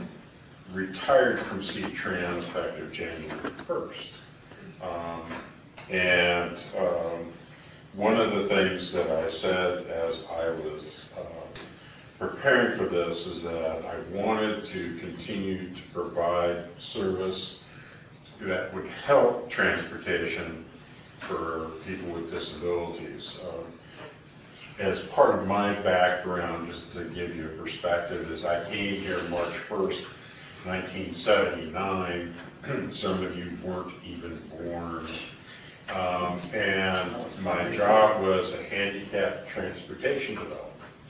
retired from C-Trans effective January first. Um, And um, one of the things that I said as I was uh, preparing for this is that I wanted to continue to provide service that would help transportation for people with disabilities. Um, As part of my background, just to give you a perspective, is I came here March first, nineteen seventy-nine. Some of you weren't even born. Um, and my job was a handicap transportation developer.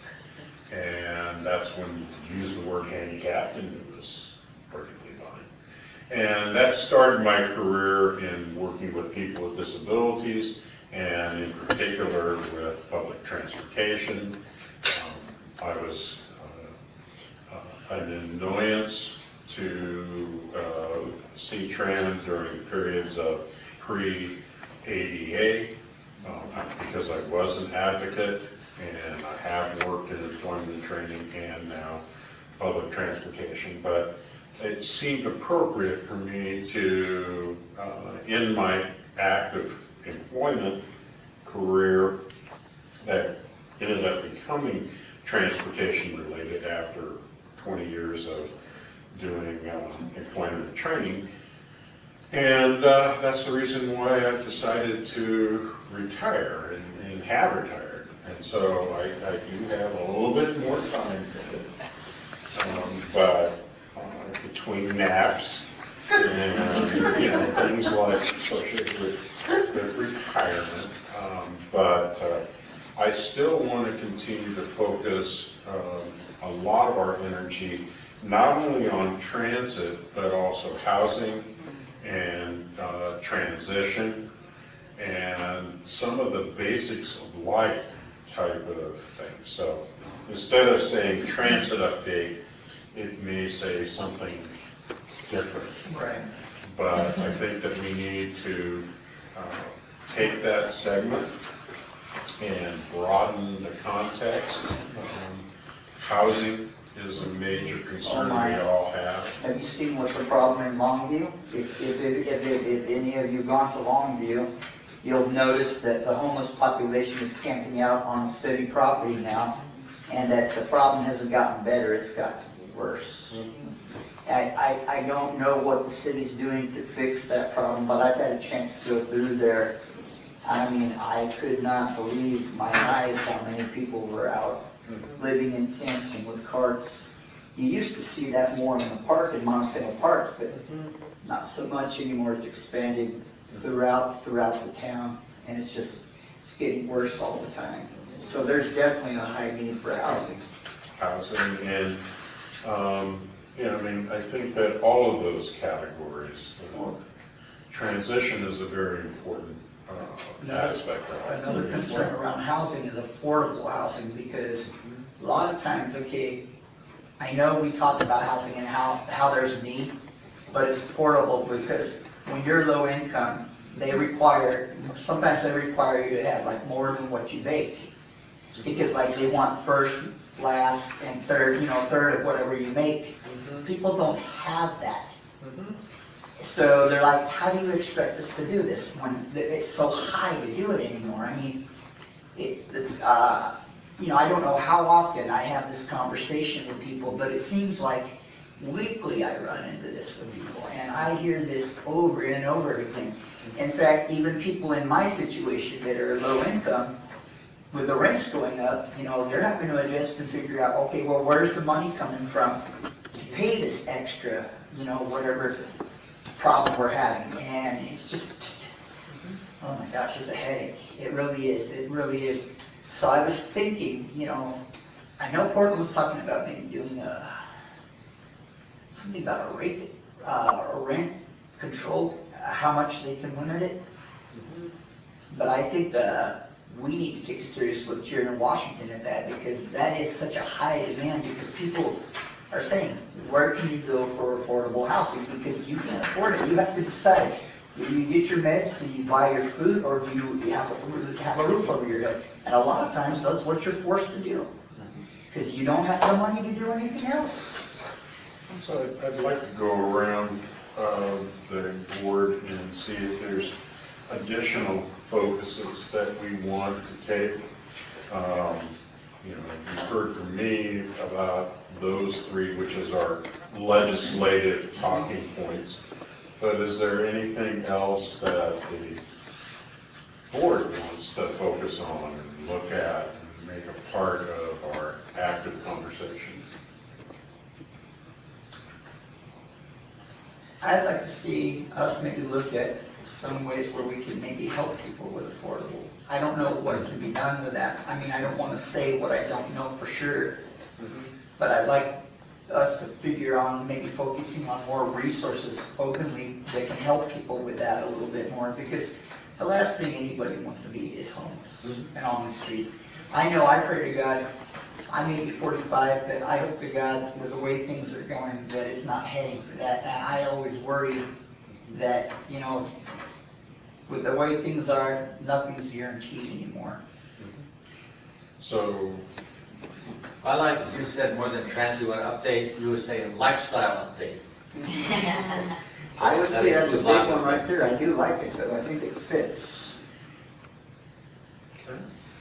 And that's when you use the word handicapped, and it was perfectly fine. And that started my career in working with people with disabilities, and in particular with public transportation. Um, I was uh, uh, an annoyance to uh, C-Tran during periods of pre-A D A, um, because I was an advocate, and I have worked in employment and training and now public transportation. But it seemed appropriate for me to, uh, in my active employment career that ended up becoming transportation related after twenty years of doing uh, employment and training. And uh, that's the reason why I decided to retire and, and have retired. And so I, I do have a little bit more time for it. Um, but uh, between naps and, you know, things like associated with, with retirement. Um, but uh, I still want to continue to focus um, a lot of our energy not only on transit, but also housing and uh, transition and some of the basics of life type of things. So instead of saying transit update, it may say something different.
Right.
But I think that we need to uh, take that segment and broaden the context. Um, housing is a major concern
Oh, my.
we all have.
Have you seen what's the problem in Longview? If, if, if, if, if any of you have gone to Longview, you'll notice that the homeless population is camping out on city property now, and that the problem hasn't gotten better, it's gotten worse. I, I, I don't know what the city's doing to fix that problem, but I've had a chance to go through there. I mean, I could not believe my eyes how many people were out living in tents and with carts. You used to see that more in the park, in Montesano Park, but not so much anymore. It's expanded throughout throughout the town, and it's just it's getting worse all the time. So there's definitely a high need for housing.
Housing and, um, you know, I mean, I think that all of those categories, uh, transition is a very important uh, aspect of it.
Another concern around housing is affordable housing, because a lot of times, okay, I know we talk about housing and how, how there's need, but it's affordable because when you're low income, they require, sometimes they require you to have like more than what you make. Because like they want first, last, and third, you know, third of whatever you make. People don't have that. So they're like, how do you expect us to do this when it's so high to do it anymore? I mean, it's, it's uh, you know, I don't know how often I have this conversation with people, but it seems like weekly I run into this with people, and I hear this over and over again. In fact, even people in my situation that are low income, with the rents going up, you know, they're having to adjust and figure out, okay, well, where's the money coming from to pay this extra, you know, whatever problem we're having. And it's just, oh my gosh, it's a headache. It really is. It really is. So I was thinking, you know, I know Portland was talking about maybe doing a, something about a rate, uh, a rent control, uh, how much they can limit it. But I think uh, we need to take a serious look here in Washington at that, because that is such a high demand, because people are saying, where can you go for affordable housing? Because you can't afford it. You have to decide, do you get your meds, do you buy your food, or do you have a, have a roof over your head? And a lot of times that's what you're forced to do, because you don't have the money to do anything else.
So I'd- I'd like to go around uh, the board and see if there's additional focuses that we want to take. Um, You know, you've heard from me about those three, which is our legislative talking points. But is there anything else that the board wants to focus on and look at and make a part of our active conversation?
I'd like to see us maybe look at some ways where we can maybe help people with affordable. I don't know what can be done with that. I mean, I don't want to say what I don't know for sure, but I'd like us to figure on maybe focusing on more resources openly that can help people with that a little bit more, because the last thing anybody wants to be is homeless and on the street. I know I pray to God, I may be forty-five, but I hope to God, with the way things are going, that it's not heading for that. And I always worry that, you know, with the way things are, nothing's guaranteed anymore.
So,
I like what you said, more than transit, you want to update, you would say lifestyle update.
I would
That
say that's a big
includes lots of
one right
things.
there. I do like it, though. I think it fits.
okay.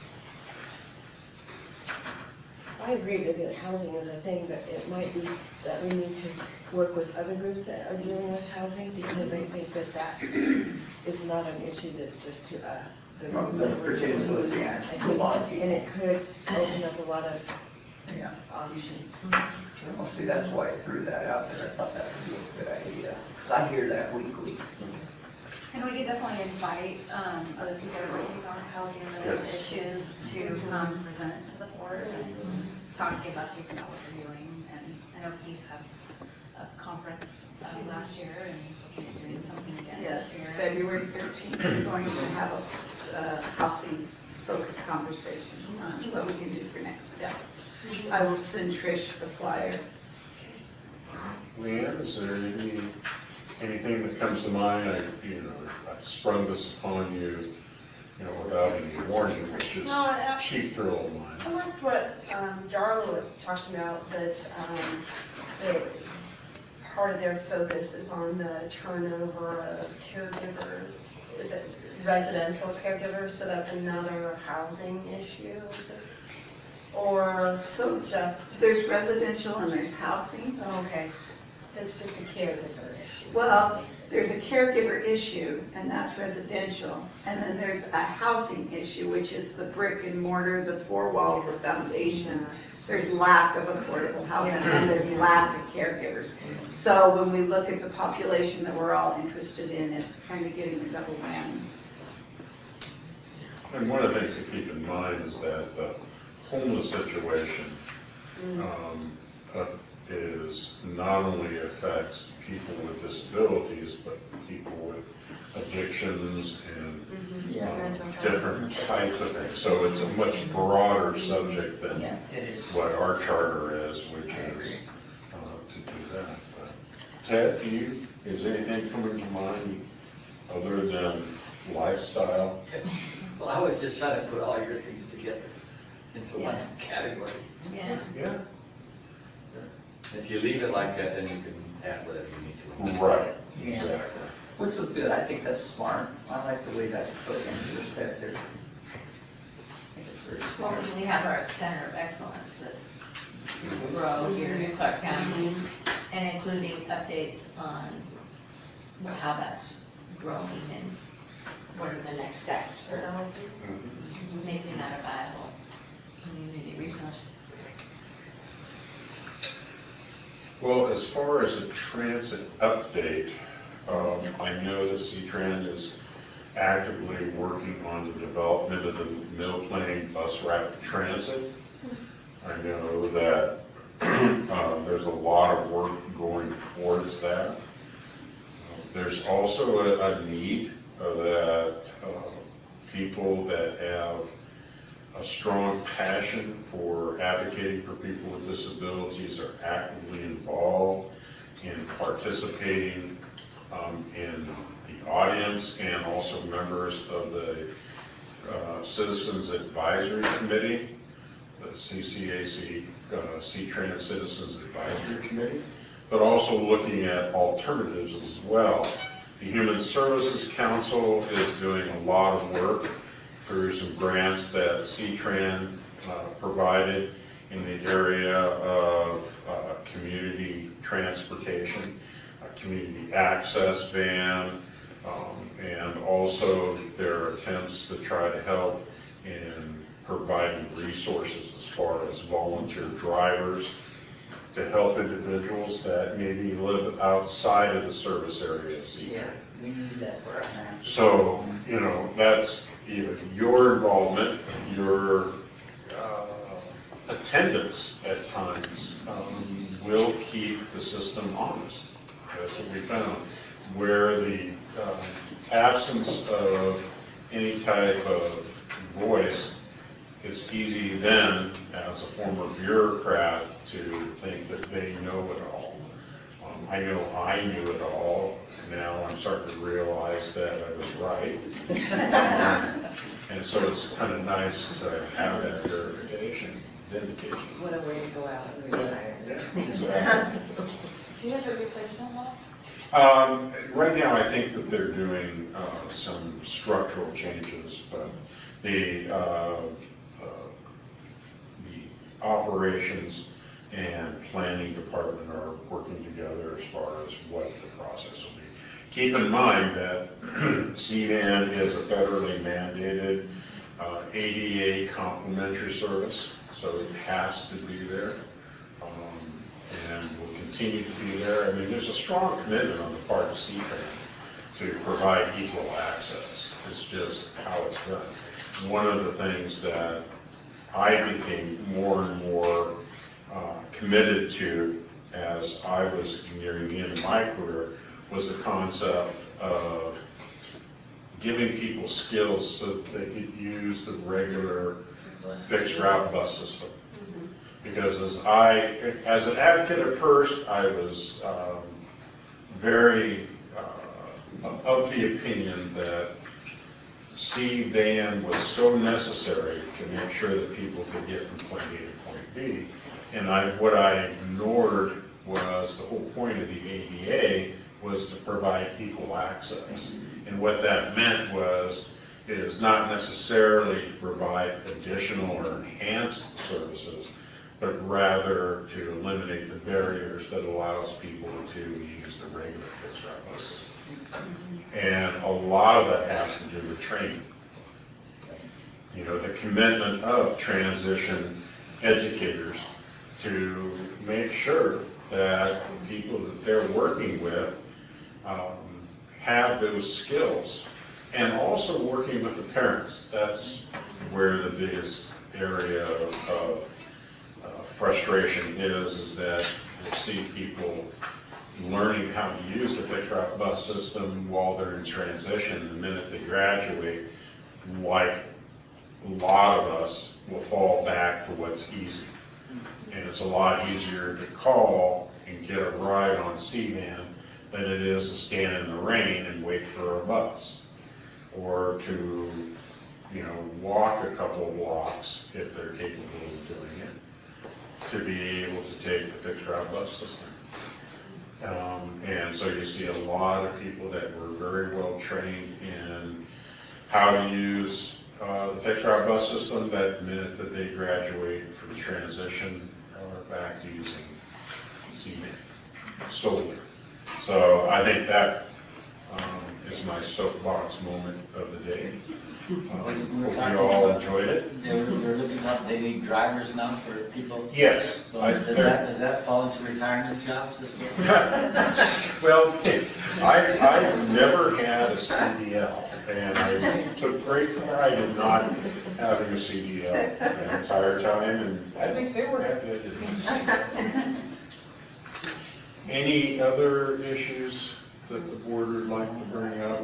I agree that housing is a thing, but it might be that we need to work with other groups that are dealing with housing, because I think that that is not an issue that's just to, uh, the
Well,
group
that
that we're
pertains to us,
doing.
yeah, it's
I
to a
think-
lot of people.
And it could open up a lot of
Yeah.
options.
Well, see, that's why I threw that out there. I thought that would be a good idea, because I hear that weekly.
And we could definitely invite um, other people that are working on housing related issues to come present to the board and talk about things about what they're doing. And I know Peace had a conference uh, last year and he's looking at doing something again
Yes,
this year.
February thirteenth, we're going to have a uh, housing-focused conversation on what we can do for next steps. I will send Trish the flyer.
Leanne, is there any, anything that comes to mind? I, you know, I sprung this upon you, you know, without any warning, which is
No, I-
cheap thrill of mine.
I liked what um, Darla was talking about, that um, that part of their focus is on the turnover of caregivers. Is it residential caregivers, so that's another housing issue? Is it? Or
So
just,
there's residential and there's housing.
okay, it's just a caregiver issue.
Well, there's a caregiver issue, and that's residential. And then there's a housing issue, which is the brick and mortar, the four walls, the foundation. There's lack of affordable housing, and there's lack of caregivers. So when we look at the population that we're all interested in, it's kind of getting a double whammy.
And one of the things to keep in mind is that the homeless situation um, uh, is not only affects people with disabilities, but people with addictions and
Yeah.
um, different types of things. So it's a much broader subject than
Yeah, it is.
what our charter is, which
I
is
agree.
uh, to do that. But Ted, do you, is anything coming to mind other than lifestyle?
Well, I was just trying to put all your things together into one
Yeah.
category.
Yeah.
Yeah.
If you leave it like that, then you can add whatever you need to.
Right,
Yeah.
exactly.
Which was good. I think that's smart. I like the way that's put into perspective. I think it's
Well, we have our Center of Excellence that's grow here in Clark County, and including updates on well, how that's growing and what are the next steps for making that a viable community resource.
Well, as far as a transit update, um, I know that C-Tran is actively working on the development of the Middle Plain Bus Rapid Transit. I know that uh, there's a lot of work going towards that. Uh, there's also a, a need uh, that uh, people that have a strong passion for advocating for people with disabilities are actively involved in participating um, in the audience and also members of the uh, Citizens Advisory Committee, the C C A C, uh, C-Tran Citizens Advisory Committee, but also looking at alternatives as well. The Human Services Council is doing a lot of work through some grants that C-Tran uh, provided in the area of uh, community transportation, uh, community access van, um, and also their attempts to try to help in providing resources as far as volunteer drivers to help individuals that maybe live outside of the service area of C-Tran.
Yeah, we need that for our man.
So, you know, that's either your involvement, your uh, attendance at times um, will keep the system honest. That's what we found. Where the uh, absence of any type of voice, it's easy then, as a former bureaucrat, to think that they know it all. Um, I know I knew it all. Now I'm starting to realize that I was right. um, and so it's kind of nice to have that verification, vindication.
What a way to go out and retire.
Yeah, exactly.
Do you have a replacement law?
Um, right now, I think that they're doing uh, some structural changes, but the uh, uh, the operations and planning department are working together as far as what the process will be. Keep in mind that C VAN is a federally mandated uh, A D A complimentary service, so it has to be there. Um, and will continue to be there. I mean, there's a strong commitment on the part of C-Tran to provide equal access. It's just how it's done. One of the things that I became more and more uh, committed to as I was nearing the end of my career was the concept of giving people skills so that they could use the regular fixed route bus system. Because as I, as an advocate at first, I was um, very uh, of the opinion that C VAN was so necessary to make sure that people could get from point A to point B. And I, what I ignored was the whole point of the A D A was to provide equal access. And what that meant was, is not necessarily to provide additional or enhanced services, but rather to eliminate the barriers that allows people to use the regular fixed route bus system. And a lot of that has to do with training. You know, the commitment of transition educators to make sure that the people that they're working with um, have those skills. And also working with the parents. That's where the biggest area of, of uh, frustration is, is that we see people learning how to use the fixed route bus system while they're in transition. The minute they graduate, like a lot of us, will fall back to what's easy. And it's a lot easier to call and get a ride on C VAN than it is to stand in the rain and wait for a bus, or to, you know, walk a couple of blocks if they're capable of doing it, to be able to take the fixed route bus system. Um, and so you see a lot of people that were very well trained in how to use uh, the fixed route bus system that minute that they graduate for the transition uh, back to using C M A solely. So I think that um, is my soapbox moment of the day. Um, hope you all enjoyed it.
They're, they're looking up, they need drivers now for people?
Yes.
So
I-
does that, does that fall into retirement jobs as well?
Well, I, I never had a C D L, and I took great pride in not having a C D L the entire time, and I think they were happy I didn't have a C D L. Any other issues that the board would like to bring up?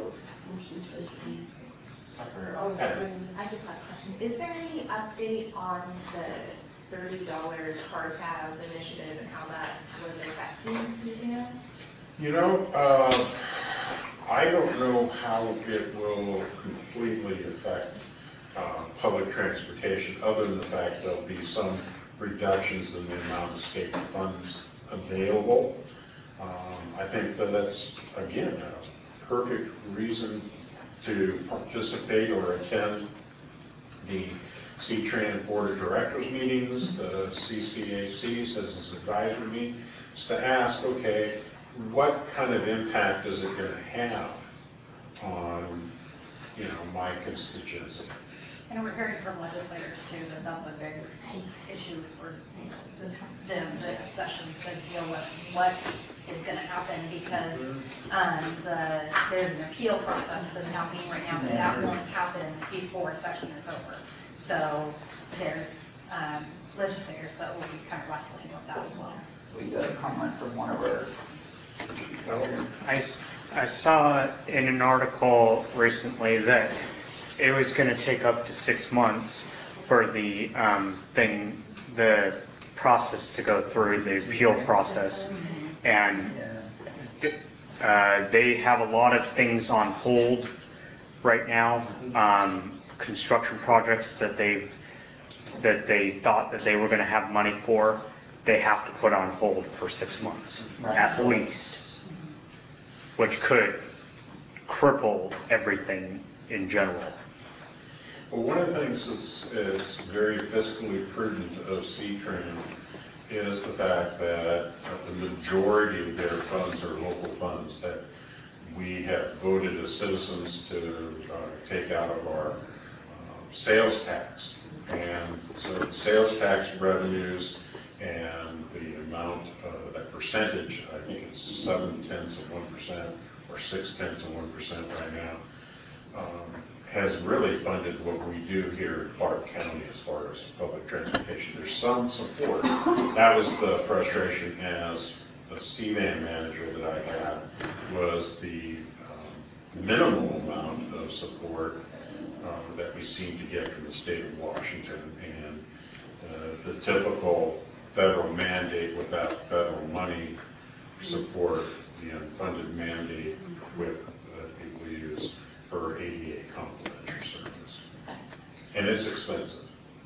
I just have a question. Is there any update on the thirty dollar car cab initiative and how that was affecting C J M?
You know, uh, I don't know how it will completely affect uh, public transportation, other than the fact there'll be some reductions in the amount of state funds available. Um, I think that that's, again, a perfect reason to participate or attend the C-Tran Board of Directors meetings, the C C A C, Citizens Advisory meeting, is to ask, okay, what kind of impact is it going to have on, you know, my constituency?
And we're hearing from legislators too, that that's a big issue for this- them this session to deal with what is gonna happen because, um, the, there's an appeal process that's happening right now, but that won't happen before session is over. So there's, um, legislators that will be kind of wrestling with that as well.
We got a comment from one of our,
I, s- I saw in an article recently that it was going to take up to six months for the um, thing, the process to go through, the appeal process. And uh, they have a lot of things on hold right now. Um, construction projects that they've that they thought that they were going to have money for, they have to put on hold for six months at least, which could cripple everything in general.
Well, one of the things that's is very fiscally prudent of C-Tran is the fact that the majority of their funds are local funds that we have voted as citizens to uh, take out of our uh, sales tax. And so the sales tax revenues and the amount, uh, that percentage, I think it's seven tenths of one percent or six tenths of one percent right now, um, has really funded what we do here in Clark County as far as public transportation. There's some support. That was the frustration as the C VAN manager that I had, was the um, minimal amount of support uh, that we seem to get from the state of Washington, and uh, the typical federal mandate without federal money support, the unfunded mandate whip that people use for A D A complimentary service. And it's expensive.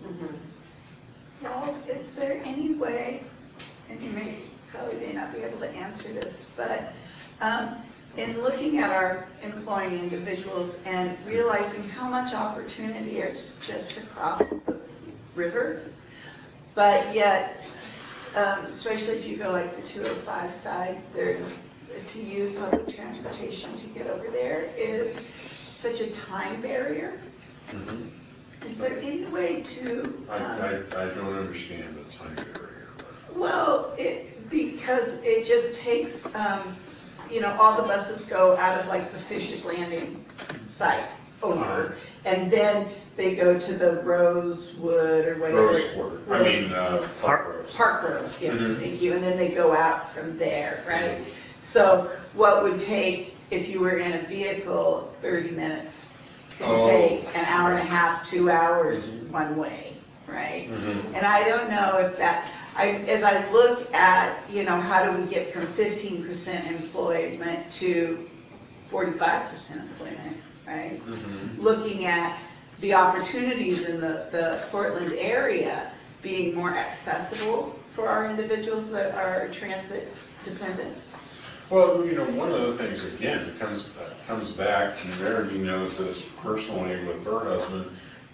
Well, is there any way, and you may probably may not be able to answer this, but um, in looking at our employing individuals and realizing how much opportunity is just across the river, but yet, um, especially if you go like the two oh five side, there's, to use public transportation to get over there is such a time barrier.
Mm-hmm.
Is there any way to?
I,
um,
I, I don't understand the time barrier.
Well, it, because it just takes, um, you know, all the buses go out of like the Fisher's Landing site over, and then they go to the Rosewood or whatever.
Rosewood, I mean, uh, Park Rose.
Park Rose, yes,
Mhm.
thank you, and then they go out from there, right? So what would take, if you were in a vehicle, thirty minutes, could
Oh.
take an hour and a half, two hours one way, right?
Mhm.
And I don't know if that, I, as I look at, you know, how do we get from fifteen percent employment to forty-five percent employment, right?
Mhm.
Looking at the opportunities in the, the Portland area being more accessible for our individuals that are transit dependent.
Well, you know, one of the things, again, it comes, comes back, and Verity knows this personally with her husband,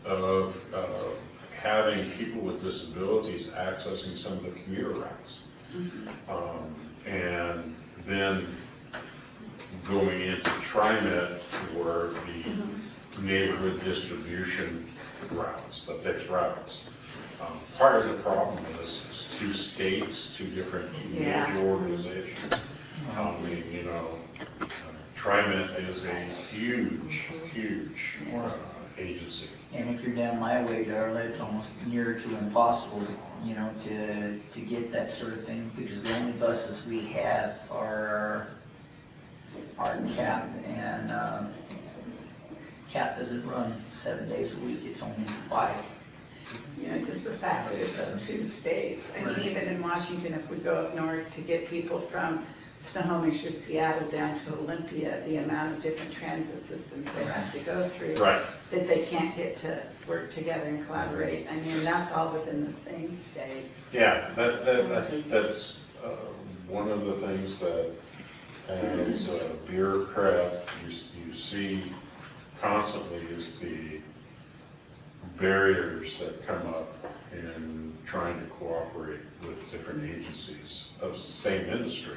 of uh, having people with disabilities accessing some of the commuter routes. Um, and then going into TriMet were the neighborhood distribution routes, the fixed routes. Um, part of the problem is it's two states, two different
Yeah.
major organizations. I mean, you know, uh, TriMet is a huge, huge uh, agency.
And if you're down my way, Darla, it's almost near to impossible, you know, to, to get that sort of thing, because the only buses we have are, are CAP, and, um, CAP doesn't run seven days a week, it's only five.
You know, just the fact that it's two states. I mean,
Right.
even in Washington, if we go up north to get people from Snohomish or Seattle down to Olympia, the amount of different transit systems they have to go through.
Right.
That they can't get to work together and collaborate. I mean, that's all within the same state.
Yeah, that, that, I think that's uh, one of the things that as a bureaucrat, you, you see constantly is the barriers that come up in trying to cooperate with different agencies of the same industry.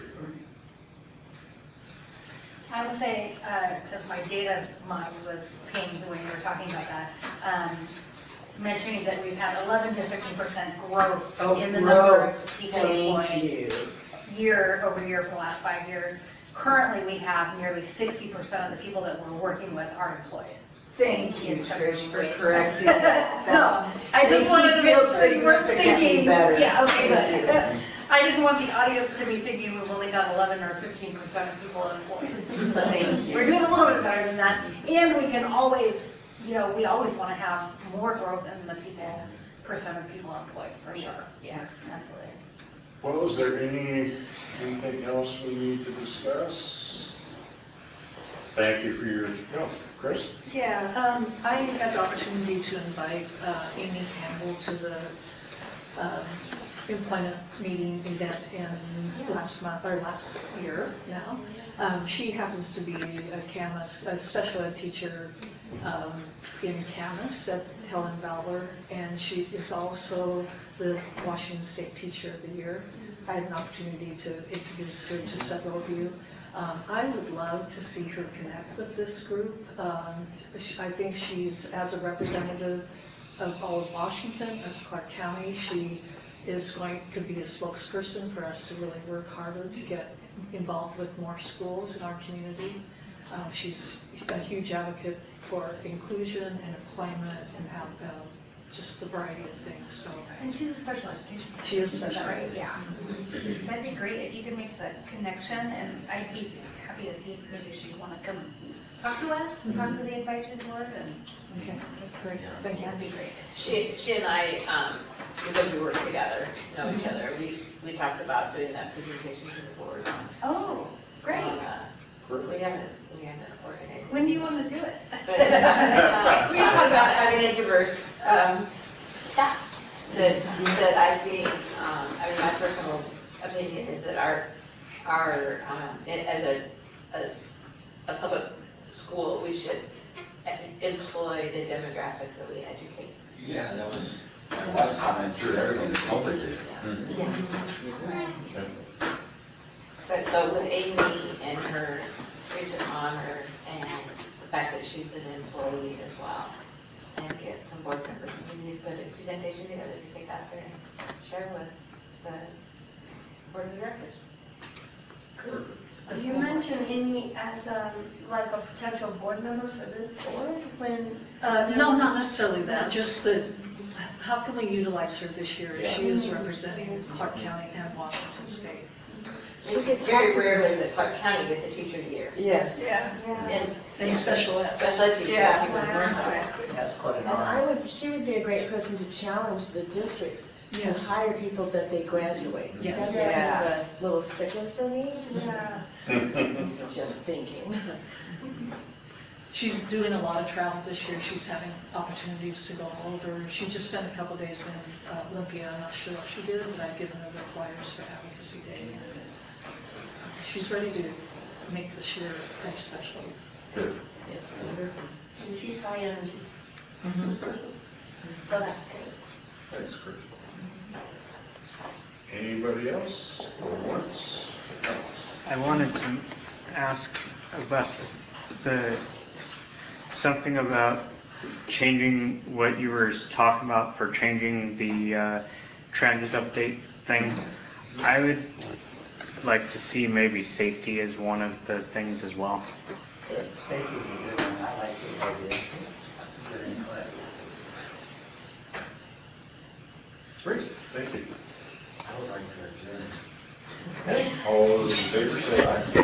I would say, because my data mind was pinged when you were talking about that, um, mentioning that we've had eleven to fifteen percent growth
Oh,
in the number
growth.
of people
Thank
employed
you.
year over year for the last five years. Currently, we have nearly sixty percent of the people that we're working with are employed.
Thank you,
In some
Trish, for
ways.
correcting that.
No, I
Makes
just wanted to
me
make
feel
sure you weren't
significantly
thinking.
better.
Yeah, okay,
Thank
good.
you.
I just want the audience to be thinking we've only got eleven or fifteen percent of people employed.
Thank you.
We're doing a little bit better than that, and we can always, you know, we always want to have more growth in the people, percent of people employed, for sure. Yes, absolutely.
Well, is there any, anything else we need to discuss? Thank you for your, no, Chris?
Yeah, um, I had the opportunity to invite uh, Amy Campbell to the um, employment meeting event in last month, or last year now. Um, She happens to be a Camas, a special ed teacher um, in Camas at Helen Valor, and she is also the Washington State Teacher of the Year. I had an opportunity to introduce her to several of you. Um, I would love to see her connect with this group. Um, sh- I think she's, as a representative of all of Washington, of Clark County, she is going, could be a spokesperson for us to really work harder to get involved with more schools in our community. Um, she's a huge advocate for inclusion and employment and how, uh, just the variety of things, so.
And she's a special education.
She is
that
special
right?
ed.
Yeah. That'd be great if you could make the connection, and I'd be happy to see if maybe she'd want to come talk to us and talk to the advisory board, and
Okay, great, thank you.
that'd be great.
She, she and I, um, because we work together, know each other, we, we talked about doing that presentation to the board.
Oh, great.
on, uh, We haven't, we haven't organized.
When do you want to do it?
But, uh, we talked about having a diverse, um, staff that, that I think, um, I mean, my personal opinion is that our, our, um, it- as a, as a public school, we should employ the demographic that we educate.
Yeah, that was, my last comment, sure, everyone public did.
But so with Amy and her recent honor and the fact that she's an employee as well, and get some board members, we need to put a presentation together to take out there and share with the board of directors.
Chris, you mentioned Amy as um, like a potential board member for this board when?
Uh, no, not necessarily that, just that, how can we utilize her this year? She is representing Clark County and Washington State.
It's very rarely that Clark County gets a teacher of the year.
Yes.
Yeah.
And,
And special ed.
Special ed teachers,
Yeah.
even more so.
That's quite an
And I
honor.
would, she would be a great person to challenge the districts to
Yes.
hire people that they graduate.
Yes.
That's
Yeah.
kind of a little stickler for me,
Yeah.
just thinking.
She's doing a lot of travel this year. She's having opportunities to go older. She just spent a couple days in uh, Olympia. I'm not sure what she did, but I've given her the flyers for Advocacy Day. She's ready to make this year pretty special.
It's wonderful.
And she's high energy. So that's good.
Thanks, Chris. Anybody else? Going once?
I wanted to ask about the, something about changing what you were talking about for changing the uh, transit update thing. I would like to see maybe safety as one of the things as well.
Safety is a good one, I like the idea. Good input.
Great, thank you.
I would like to adjourn.
All those in favor say aye.